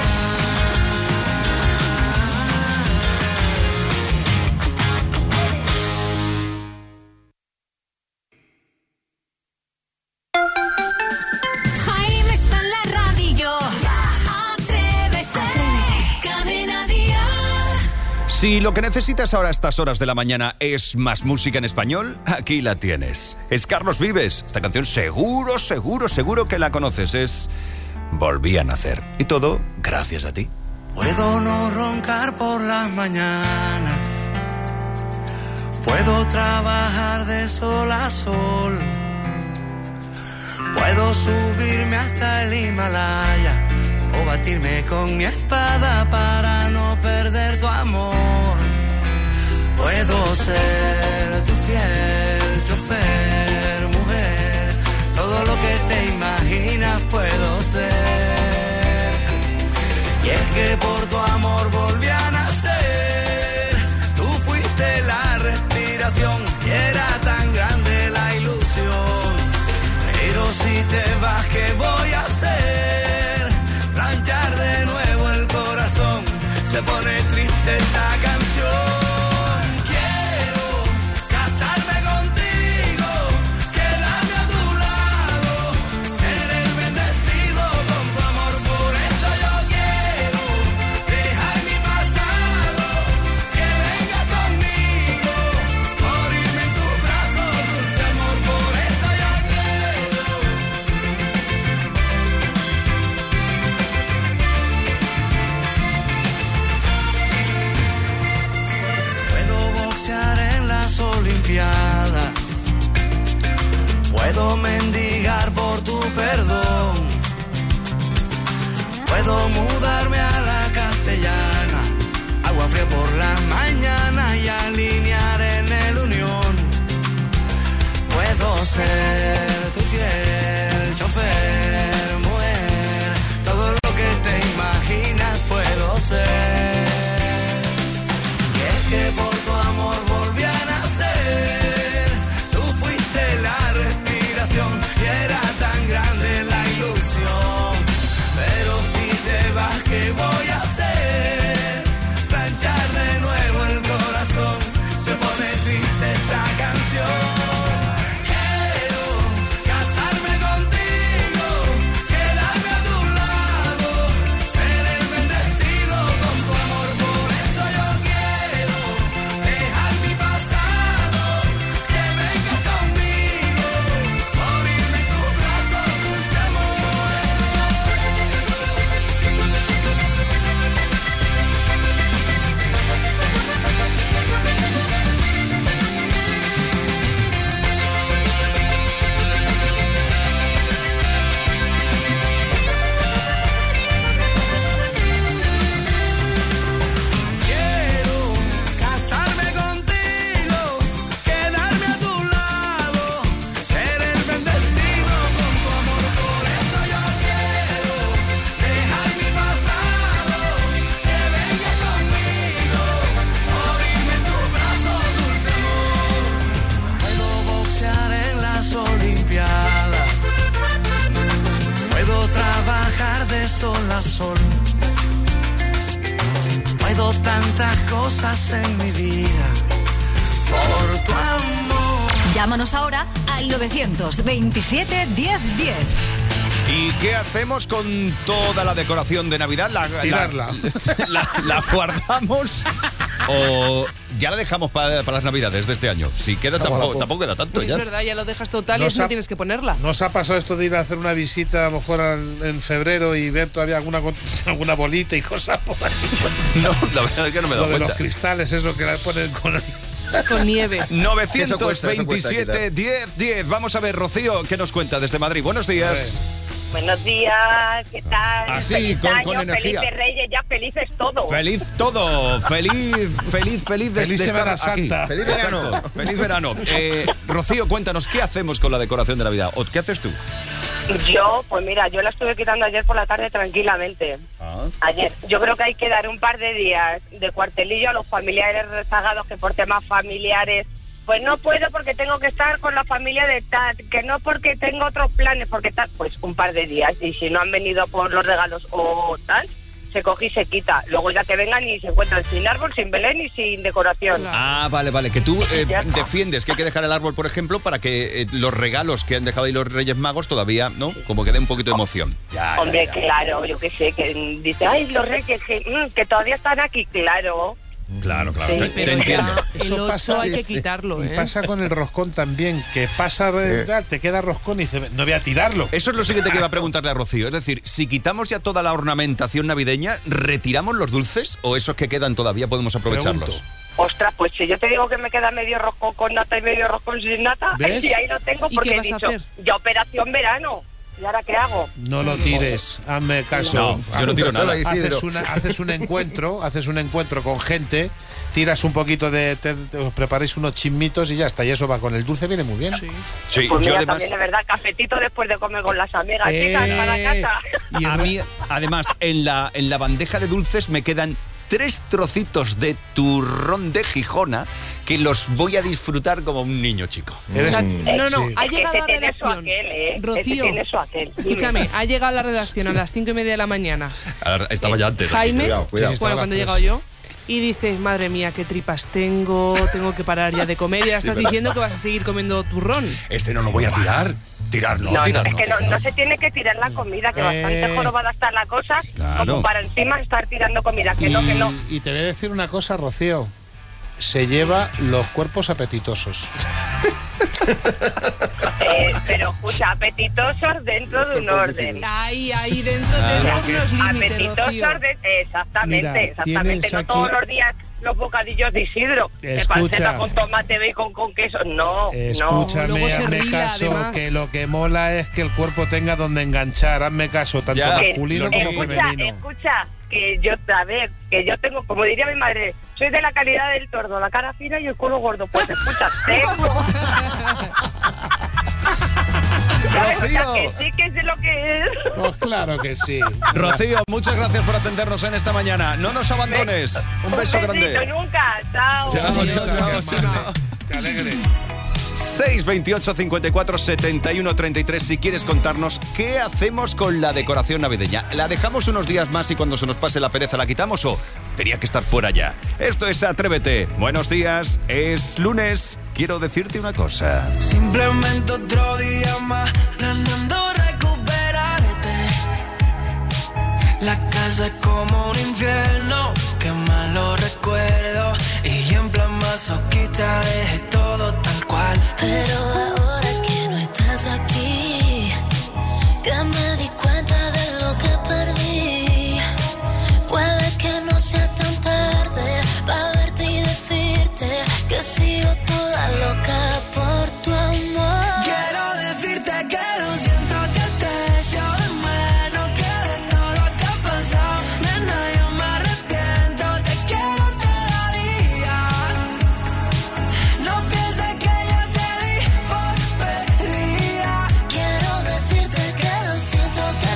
Jaime está en la radio. Atrévete. Cadena Dial. Si lo que necesitas ahora a estas horas de la mañana es más música en español, aquí la tienes. Es Carlos Vives. Esta canción seguro, seguro, seguro que la conoces. Es Volví a nacer. Y todo gracias a ti. Puedo no roncar por las mañanas, puedo trabajar de sol a sol, puedo subirme hasta el Himalaya o batirme con mi espada para no perder tu amor. Puedo ser tu fiel chofer, mujer, todo lo que te imaginas puedo ser. Y es que por tu amor volví a nacer, tú fuiste la respiración, y era tan grande la ilusión. Pero si te vas, ¿qué voy a hacer? Planchar de nuevo el corazón, se pone triste esta canción. Puedo mendigar por tu perdón, puedo mudarme a la castellana, agua fría por la mañana y alinear en el Unión. Puedo ser tu fiel chofer, mujer, todo lo que te imaginas puedo ser. Y es que por tu amor volví a nacer, tú fuiste la respiración y era tan grande la ilusión. Pero si te vas, ¿qué voy a hacer? Planchar de nuevo el corazón, se pone triste esta canción. Quiero de sol a sol. No he ido tantas cosas en mi vida por tu amor. Llámanos ahora al novecientos veintisiete diez diez. ¿Y qué hacemos con toda la decoración de Navidad? ¿La, Tirarla. La, la, la guardamos o ya la dejamos para, para las Navidades de este año? Si queda, tampoco, tampoco queda tanto. Pues ya. es verdad, ya lo dejas total y Nos eso no ha- tienes que ponerla. ¿Nos ha pasado esto de ir a hacer una visita a lo mejor al- en febrero y ver todavía alguna, con- alguna bolita y cosas por ahí? No, la verdad es que no me he Lo dado de cuenta. los cristales, eso que la ponen con... Con nieve. novecientos veintisiete diez diez. Vamos a ver, Rocío, ¿qué nos cuenta desde Madrid? Buenos días. Buenos días, ¿qué tal? Así, Feliz con- año, con energía. Felices Reyes, ya felices todo. Feliz todo, feliz, feliz, feliz de, Feliz de estar Semana aquí. Santa. Feliz verano. Exacto, feliz verano. Eh, Rocío, cuéntanos, ¿qué hacemos con la decoración de Navidad? ¿O qué haces tú? Yo, pues mira, yo la estuve quitando ayer por la tarde tranquilamente. Ayer. Yo creo que hay que dar un par de días de cuartelillo a los familiares rezagados que por temas familiares, pues no puedo porque tengo que estar con la familia de tal, que no porque tengo otros planes, porque tal, pues un par de días. Y si no han venido por los regalos o tal, se coge y se quita. Luego ya que vengan y se encuentran sin árbol, sin Belén y sin decoración. Ah, vale, vale, que tú eh, Ya está. defiendes que hay que dejar el árbol, por ejemplo, para que eh, los regalos que han dejado ahí los Reyes Magos todavía, ¿no? Como que dé un poquito de emoción. Ya, ya, Hombre, ya. claro, yo qué sé, que dice, ay, los reyes, que, mm, que todavía están aquí, claro. Claro, claro, Sí, te, pero te entiendo. ya el Eso ocho pasa- hay sí, que sí. quitarlo, Y ¿eh? pasa con el roscón también, que pasa, Eh. eh, te queda roscón y dices, no voy a tirarlo. Eso es lo siguiente que iba a preguntarle a Rocío. Es decir, si quitamos ya toda la ornamentación navideña, ¿retiramos los dulces o esos que quedan todavía podemos aprovecharlos? Pregunto. Ostras, pues si yo te digo que me queda medio roscón con nata y medio roscón sin nata, ¿Ves? y ahí lo tengo ¿Y porque qué he vas a dicho, hacer? ya operación verano. ¿Y ahora qué hago? No lo tires, hazme caso. No, yo no tiro Solo nada. Isidro. Haces, una- haces un encuentro, haces un encuentro con gente, tiras un poquito de, te, te- os preparáis unos chismitos y ya está. Y eso va con el dulce, viene muy bien. Sí, Pues yo mira, además... también es verdad, cafetito después de comer con las amigas, Eh, chicas, para casa. Y A el- mí, además, en la, en la bandeja de dulces me quedan tres trocitos de turrón de Gijona que los voy a disfrutar como un niño chico. O eres- sea, no, no, sí. ha Es que llegado ese a tiene su redacción. aquel, ¿eh? Ese Rocío, tiene su aquel. Dime. escúchame, ha llegado a la redacción a las cinco y media de la mañana. Ahora, estaba ya antes. Jaime, Cuidado, cuidado. Sí, sí, bueno, estaba cuando he a las llegado tres. yo, y dice, madre mía, qué tripas tengo, tengo que parar ya de comer. Y ahora estás diciendo que vas a seguir comiendo turrón. Ese no lo voy a tirar. Tirar no, No, no, tirar es no. que no, no se tiene que tirar la comida, que Eh. bastante jorobada está la cosa, Claro. como para encima estar tirando comida, que y, no, que no. y te voy a decir una cosa, Rocío. Se lleva los cuerpos apetitosos. Eh, pero escucha, apetitosos dentro de un orden. Ahí, ahí dentro, Ah, dentro de unos límites, Apetitosos, Rocío. de, exactamente, Mira, exactamente. tienes No aquí- todos los días los bocadillos de Isidro. De Escucha. panceta con tomate, bacon, con queso. No, no. Escúchame, Luego se hazme ría, caso, además. que lo que mola es que el cuerpo tenga donde enganchar. Hazme caso, tanto Ya, masculino que- como escucha, femenino. escucha, que yo, a ver, que yo tengo, como diría mi madre, soy de la calidad del tordo, la cara fina y el culo gordo. Pues escucha, tengo. ¿Sabes? O sea, Rocío. que sí que sé lo que es. Pues claro que sí. Rocío, muchas gracias por atendernos en esta mañana. No nos abandones. Un beso besito grande. nunca. Chao. Chao, Adiós, chao, chao, adiós. chao. Qué alegre. seis veintiocho cincuenta y cuatro setenta y uno treinta y tres si quieres contarnos qué hacemos con la decoración navideña. ¿La dejamos unos días más y cuando se nos pase la pereza la quitamos o tenía que estar fuera ya? Esto es Atrévete. Buenos días, es lunes. Quiero decirte una cosa. Simplemente otro día más, planeando recuperarte. La casa es como un infierno, que malo recuerdo. Y en plan masoquista dejé todo tal cual. Pero ahora que no estás aquí, que me di cuenta de lo que perdí. Puede que no sea tan tarde para verte y decirte que sigo toda loca por tu amor. Quiero decirte que lo siento, que te echo de menos, que de todo lo que ha pasado, nena, yo me arrepiento, te quiero todavía. No pienses que yo te di por perdida. Quiero decirte que lo siento, que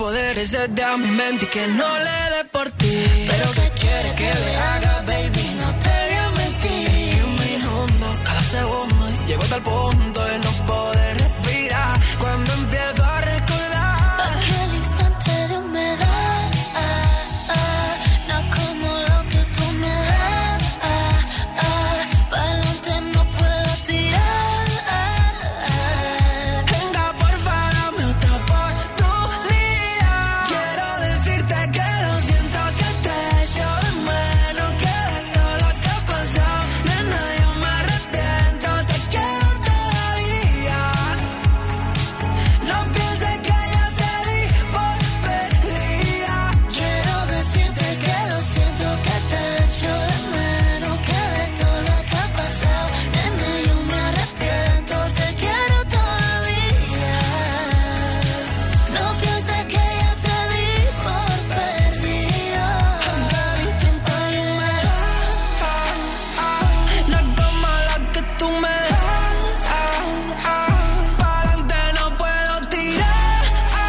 poder resetear mi mente y que no le dé por ti. Pero ¿qué quieres que le haga, baby? No te voy a mentir. Un minuto, cada segundo, y llego hasta el punto de no poder respirar. Cuando empiezo a recordar aquel instante de humedad, ah, ah, no como lo que tú me das, ah, ah, pa'lante no puedo tirar, ah, ah. Venga, porfa, dame otra oportunidad. Quiero decirte que lo siento, que te echo de menos, que de todo lo que ha pasado, nena, yo me arrepiento, te quiero todavía. No pienses que ya te di por perdida. Quiero decirte que lo siento, que te echo de menos, que de todo lo que ha pasado, nena, yo me arrepiento, te quiero todavía. No pienses que ya te di por perdida. No es como la que tú me das, pa'lante no puedo tirar.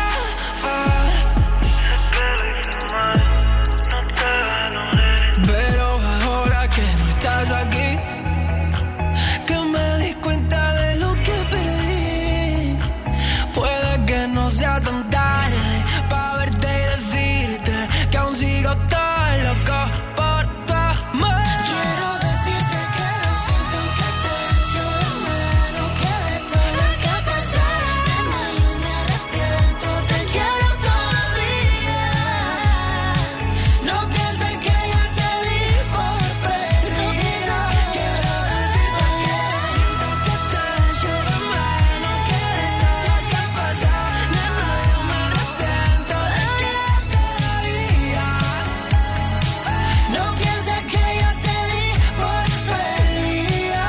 Pero ahora que no estás aquí, que me di cuenta de lo que perdí, puede que no sea tan tarde pa' verte y decirte que aún sigo tan loco por tu amor. Quiero decirte que lo siento, que te echo de menos, que de todo lo que ha pasado, nena, yo me arrepiento, te quiero todavía. No pienses que ya te di por perdida. Quiero decirte que lo siento, que te echo de menos, que de todo lo que ha pasado, nena, yo me arrepiento, te quiero todavía. No pienses que ya te di por perdida.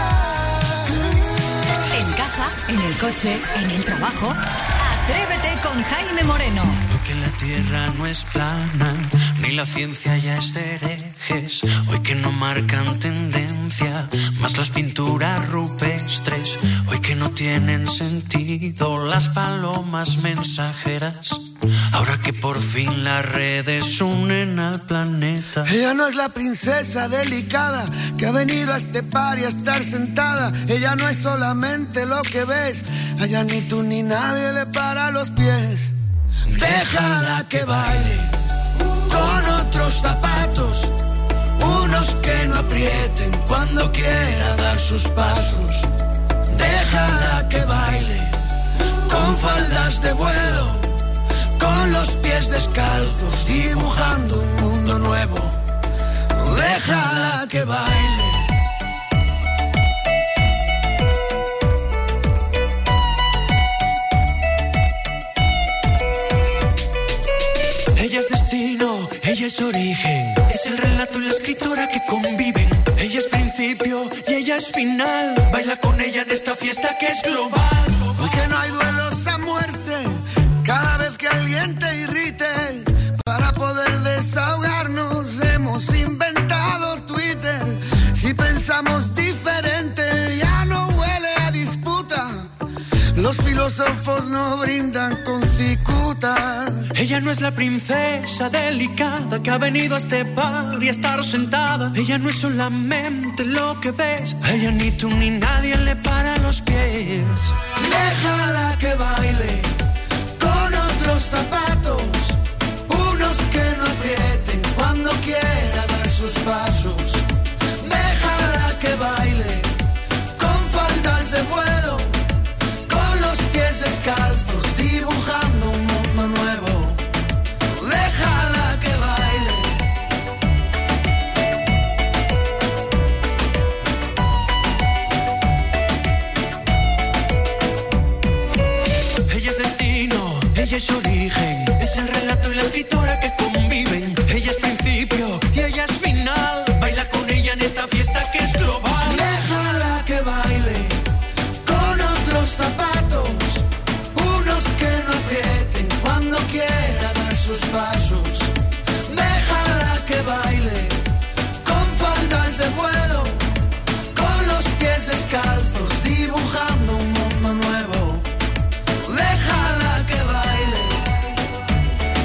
En casa, en el coche, en el trabajo. Atrévete con Jaime Moreno. Hoy que la tierra no es plana, ni la ciencia ya es de herejes. Hoy que no marcan tendencia, más las pinturas rupestres. Hoy que no tienen sentido las palomas mensajeras. Ahora que por fin las redes unen al planeta. Ella no es la princesa delicada que ha venido a este par y a estar sentada. Ella no es solamente lo que ves. Allá ni tú ni nadie le para los pies. Déjala que baile con otros zapatos, unos que no aprieten cuando quiera dar sus pasos. Déjala que baile con faldas de vuelo, con los pies descalzos, dibujando un mundo nuevo. Déjala que baile. Ella es destino, ella es origen, es el relato y la escritora que conviven. Ella es principio y ella es final. Baila con ella en esta fiesta que es global. Hoy que no hay duelos a muerte, cada vez que alguien te irrite, para poder desahogarnos hemos inventado Twitter. Si pensamos diferente ya no huele a disputa. Los filósofos no brindan con cicuta. Ella no es la princesa delicada que ha venido a este bar y a estar sentada. Ella no es solamente lo que ves. A ella ni tú ni nadie le para los pies. Déjala que baile con otros zapatos, unos que no aprieten cuando quiera dar sus pasos. Déjala que baile con faldas de vuelo, con los pies descalzos, dibujando un mundo nuevo. Déjala que baile. Ella es destino, ella es origen, es el relato y la escritora que conviven. Ella es principio y ella es final. Baila con ella en esta fiesta que es global. Déjala que baile con otros zapatos, unos que no aprieten cuando quiera dar sus pasos. Déjala que baile con faldas de vuelo, con los pies descalzos, dibujando un mundo nuevo. Déjala que baile.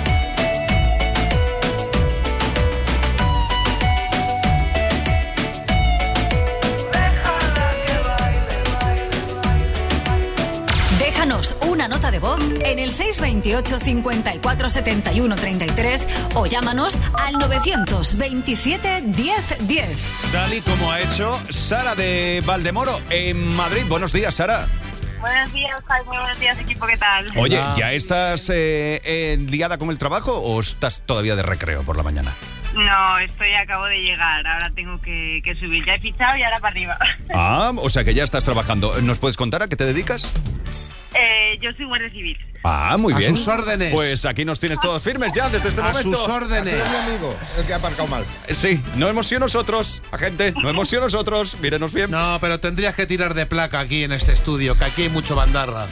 el seis veintiocho cincuenta y cuatro setenta y uno treinta y tres o llámanos al novecientos veintisiete diez diez. Tal y como ha hecho Sara de Valdemoro en Madrid. Buenos días, Sara. Buenos días, Jaime. Buenos días, equipo. ¿Qué tal? Oye, ¿ya estás eh, eh, liada con el trabajo o estás todavía de recreo por la mañana? No, estoy, acabo de llegar. Ahora tengo que, que subir. Ya he fichado y ahora para arriba. Ah, o sea que ya estás trabajando. ¿Nos puedes contar a qué te dedicas? Eh, yo soy guardia civil. Ah, muy a bien. A sus órdenes. Pues aquí nos tienes todos firmes ya desde este a momento. A sus órdenes. Ha sido mi amigo el que ha aparcado mal. Sí, no hemos sido nosotros, agente, no hemos sido nosotros. Mírenos bien. No, pero tendrías que tirar de placa aquí en este estudio, que aquí hay mucho bandarra.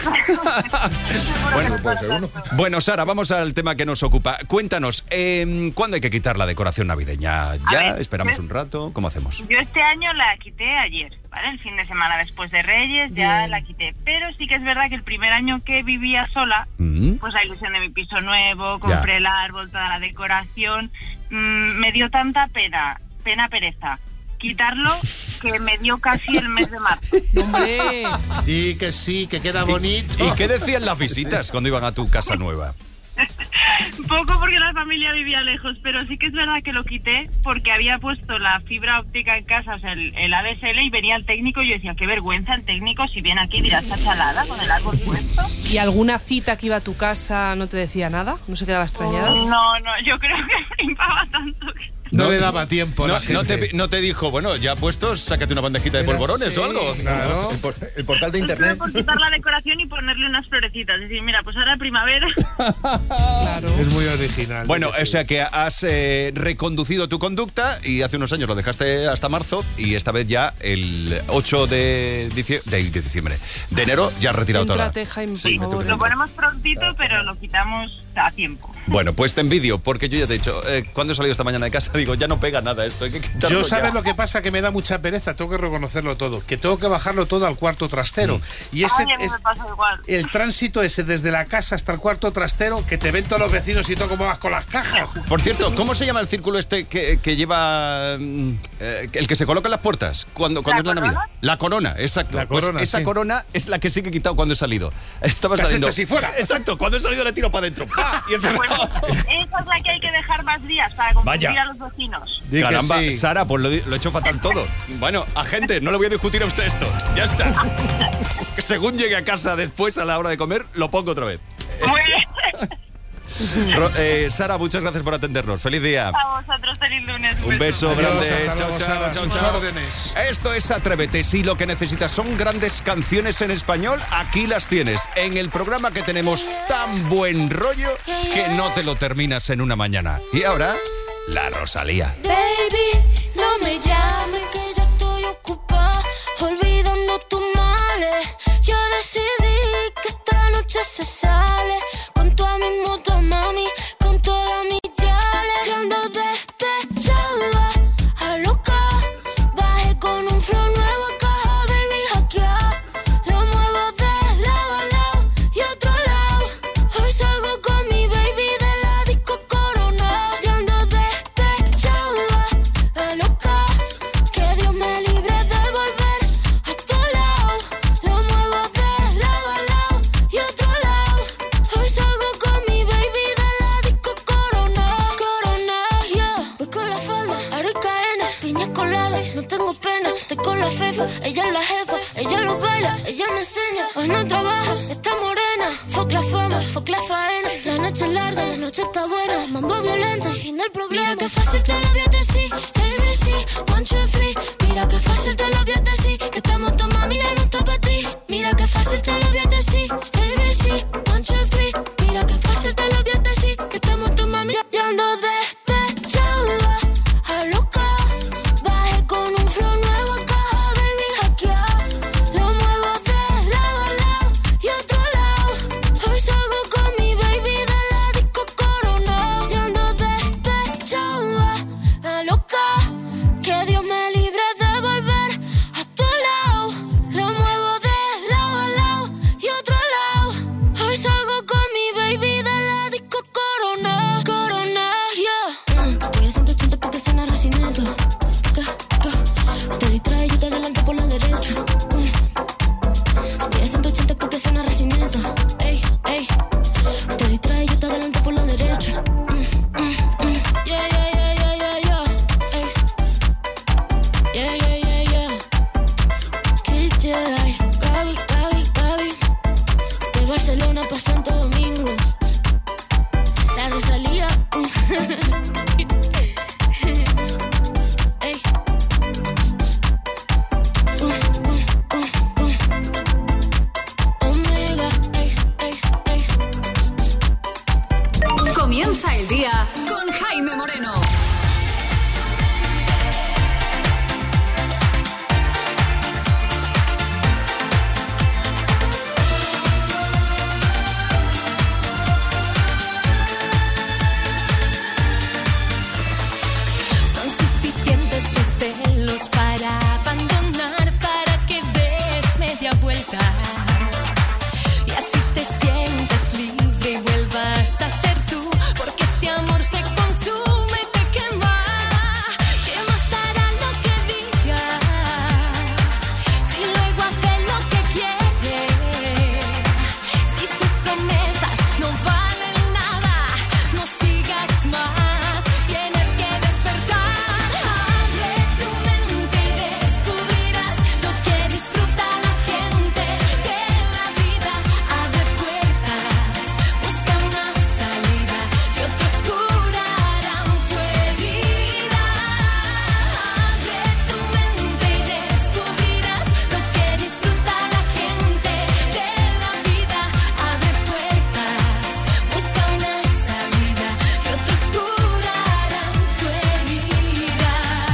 bueno, puede ser uno. Bueno, Sara, vamos al tema que nos ocupa. Cuéntanos, eh, ¿cuándo hay que quitar la decoración navideña? ¿Ya? Ver, ¿Esperamos yo, un rato? ¿Cómo hacemos? Yo este año la quité ayer, ¿vale? El fin de semana después de Reyes ya Bien. la quité. Pero sí que es verdad que el primer año que vivía sola, mm. pues la ilusión de mi piso nuevo, compré ya. el árbol, toda la decoración, mmm, me dio tanta pena, pena pereza quitarlo que me dio casi el mes de marzo. ¡Hombre! Y que sí, que queda bonito. ¿Y, ¿Y qué decían las visitas cuando iban a tu casa nueva? Poco porque la familia vivía lejos, pero sí que es verdad que lo quité porque había puesto la fibra óptica en casa, o sea, el, el A D S L, y venía el técnico y yo decía, qué vergüenza el técnico si viene aquí y dirá, está chalada con el árbol puesto. ¿Y alguna cita que iba a tu casa no te decía nada? ¿No se quedaba extrañada? No, no, yo creo que flipaba tanto que... No, no le daba tiempo. No, la gente. no, te, no te dijo, bueno, ya puestos, sácate una bandejita de polvorones sí, o algo. Claro. El, por, el portal de internet. Por quitar la decoración y ponerle unas florecitas. Es decir, mira, pues ahora primavera. Claro. Es muy original. Bueno, o sea que has eh, reconducido tu conducta y hace unos años lo dejaste hasta marzo y esta vez ya el ocho de diciembre, de, diciembre, de enero ya has retirado toda la... Jaime, sí, por favor. Lo ponemos prontito, pero lo quitamos a tiempo. Bueno, pues te envidio, porque yo ya te he dicho, eh, cuando he salido esta mañana de casa, digo, ya no pega nada esto, hay que quitarlo. Yo sabes ya. lo que pasa, que me da mucha pereza, tengo que reconocerlo todo, que tengo que bajarlo todo al cuarto trastero. Mm. Y ese Ay, a mí es me pasa igual. El tránsito ese desde la casa hasta el cuarto trastero, que te ven todos los vecinos y todo cómo vas con las cajas. Por cierto, ¿cómo se llama el círculo este que, que lleva, eh, el que se coloca en las puertas cuando, cuando ¿La es la Navidad? La corona, exacto. La corona, pues esa sí. corona es la que sí que he quitado cuando he salido. Estaba saliendo. así fuera. Exacto, cuando he salido le tiro para adentro. ¡Pah! Y encerrado. Esa es la que hay que dejar más días para confundir Vaya. a los vecinos. Caramba, sí. Sara, pues lo, lo he hecho fatal todo. Bueno, agente, no le voy a discutir a usted esto. Ya está. Según llegue a casa después a la hora de comer, lo pongo otra vez. Muy bien. Ro, eh, Sara, muchas gracias por atendernos. Feliz día. A vosotros, feliz lunes. Un beso Adiós, grande. hasta Chao, luego, chao, Sara. chao, Sus chao. órdenes. Esto es Atrévete. Si lo que necesitas son grandes canciones en español, aquí las tienes. En el programa que tenemos tan buen rollo que no te lo terminas en una mañana. Y ahora, la Rosalía. Baby, no me llames que yo estoy ocupada, olvidando tus males. Yo decidí que esta noche se sale con toda mi moto, mami, con toda mi yale. Yo ando despechada, a loca, bajé con un flow nuevo a caja, baby, hackeado. Lo muevo de lado a lado y otro lado. Hoy salgo con mi baby de la disco Corona. Yo ando despechada, a loca, que Dios me libre de volver a tu lado. Lo muevo de lado a lado y otro lado. Hoy salgo con mi baby de la disco Corona. Corona, yeah. Voy con la falda, aro y cadena, piña colada, no tengo pena. Estoy con la fefa, ella es la jefa, ella lo baila, ella me enseña. Hoy no trabaja, está morena. Fuck la fama, fuck la faena. La noche es larga, la noche está buena. Mambo violento y fin del problema. Mira que fácil te lo voy a decir, A B C, one, two, three. Mira que fácil te lo voy a decir, que estamos tu mami y no está para ti. Mira que fácil te lo voy a decir, A B C, one, two, three. Mira que fácil te lo voy a decir, que estamos tu mami. Yo ando despechada, a loca, bajé con un flow nuevo a caja, baby, hackeado. Lo muevo de lado a lado y otro lado. Hoy salgo con mi baby de la disco Corona. Yo ando despechada, a loca, que Dios me libre de volver a tu lado. Lo muevo de lado a lado y otro Comienza el día con Jaime Moreno. Son suficientes sus celos para abandonar, para que des media vuelta. Y así te sientes libre y vuelvas a ser tú, porque este amor se consume y te quema. ¿Qué más dará lo que diga? Si luego hace lo que quiere, si sus promesas no valen nada, no sigas más, tienes que despertar. Abre tu mente y descubrirás lo que disfruta la gente de la vida. Abre puertas, busca una salida y otros curarán tu herida. Abre tu mente y descubrirás lo que disfruta la gente de la vida. Abre puertas, busca una salida y otros curarán tu herida.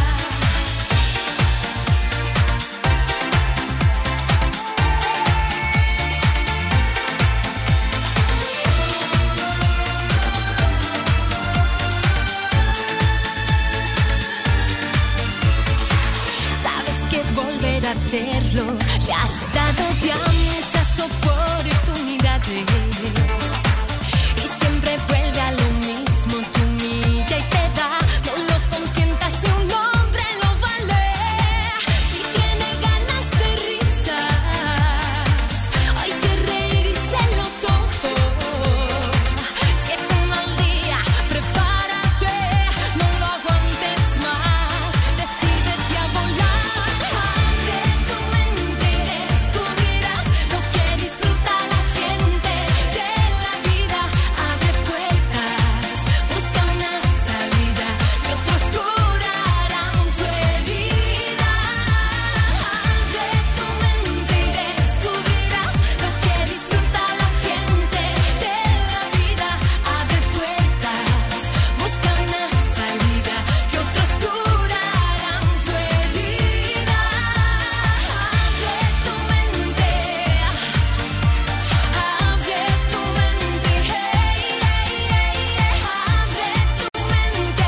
Sabes que volver a hacerlo le has dado ya muchas oportunidades y siempre vuelve a lo mismo, te humilla y te da. No lo consientas, si un hombre lo vale. Si tiene ganas de risas, hay que reírselo todo. Si es un mal día, prepárate, no lo aguantes más, decídete a volar. Abre tu mente y descubrirás lo que disfruta la gente de la vida. Abre puertas, busca una salida y otros curarán tu herida. Abre tu mente y descubrirás lo que disfruta la gente de la vida. Abre puertas, busca una salida y otros curarán tu herida. Abre tu mente, abre tu mente, hey, hey, hey, abre tu mente,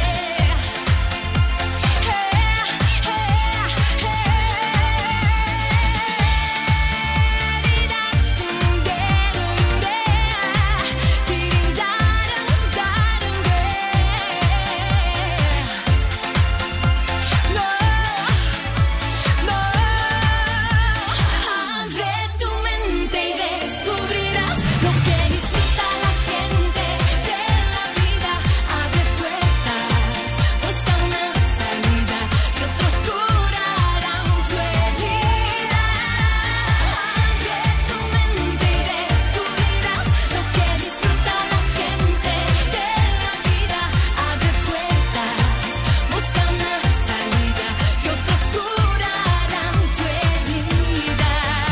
abre tu mente y descubrirás lo que disfruta la gente de la vida. Abre puertas, busca una salida y otros curarán tu herida. Abre tu mente y descubrirás lo que disfruta la gente de la vida. Abre puertas, busca una salida y otros curarán tu herida.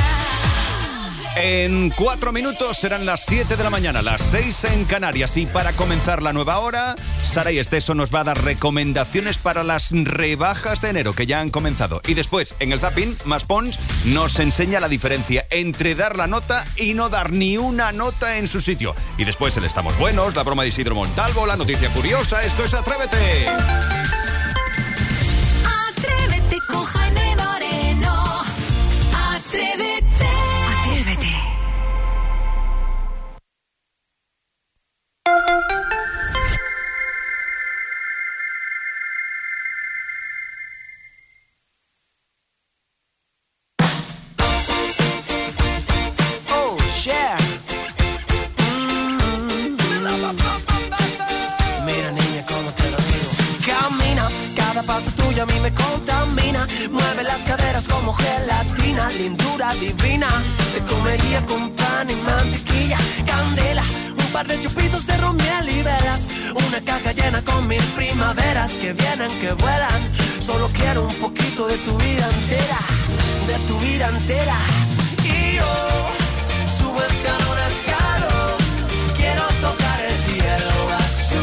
En cuatro minutos serán las siete de la mañana, las seis en Canarias. Y para comenzar la nueva hora, Saray Esteso nos va a dar recomendaciones para las rebajas de enero que ya han comenzado. Y después, en el Zapping, Más Pons nos enseña la diferencia entre dar la nota y no dar ni una nota en su sitio. Y después el Estamos Buenos, la broma de Isidro Montalvo, la noticia curiosa. Esto es Atrévete. Atrévete con Jaime Moreno. Atrévete. Atrévete. Oh, yeah. Mira, niña, cómo te lo digo. Camina, cada paso tuyo a mí me contamina. Mueve las caderas como gelatina, lindura divina. Te comería con pan y mantequilla, candela, un par de chupitos de ron, miel y velas. Una caja llena con mil primaveras que vienen, que vuelan. Solo quiero un poquito de tu vida entera, de tu vida entera. Y yo subo escalón a escalón, quiero tocar el cielo azul.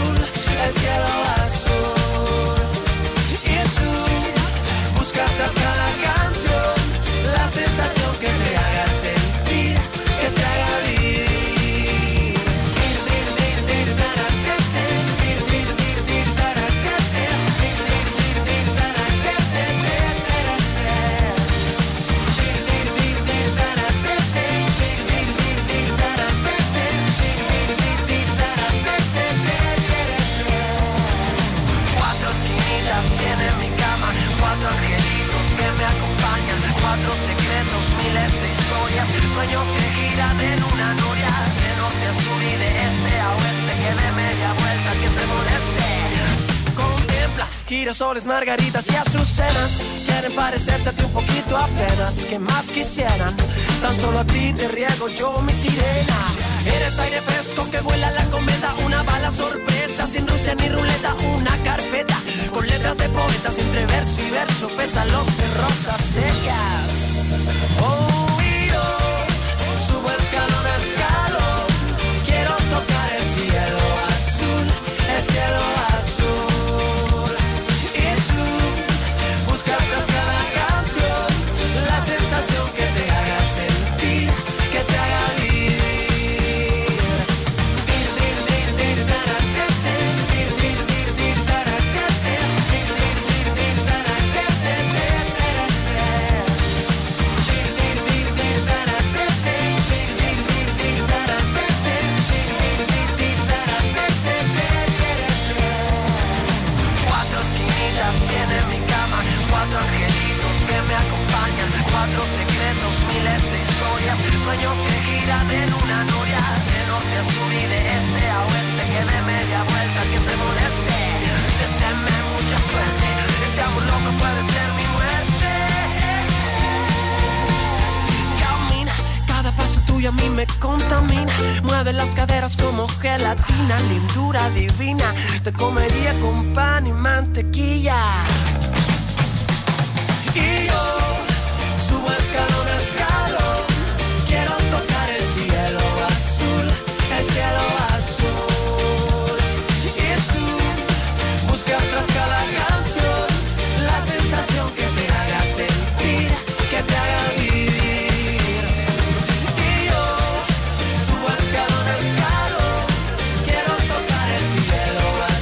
girasoles, margaritas y azucenas. Quieren parecerse a ti un poquito apenas. ¿Qué más quisieran? Tan solo a ti te riego yo mi sirena. Eres aire fresco que vuela la cometa. Una bala sorpresa, sin Rusia ni ruleta. Una carpeta con letras de poetas. Entre verso y verso, pétalos de rosas secas. Oh, y yo subo escalón a escalón. Quiero tocar el cielo azul, el cielo azul. Y tú buscas tras cada canción la sensación que te haga sentir, que te haga vivir. Cuatro angelitos que me acompañan, cuatro secretos, miles de historias, sueños que giran en una noria, de norte a sur y de este a oeste, que de media vuelta que se moleste, deseenme mucha suerte, este amor loco puede ser mi muerte. Camina, cada paso tuyo a mí me contamina, mueve las caderas como gelatina, lindura divina, te comería con pan y mantequilla. Y yo subo escalón a escalón, quiero tocar el cielo azul, el cielo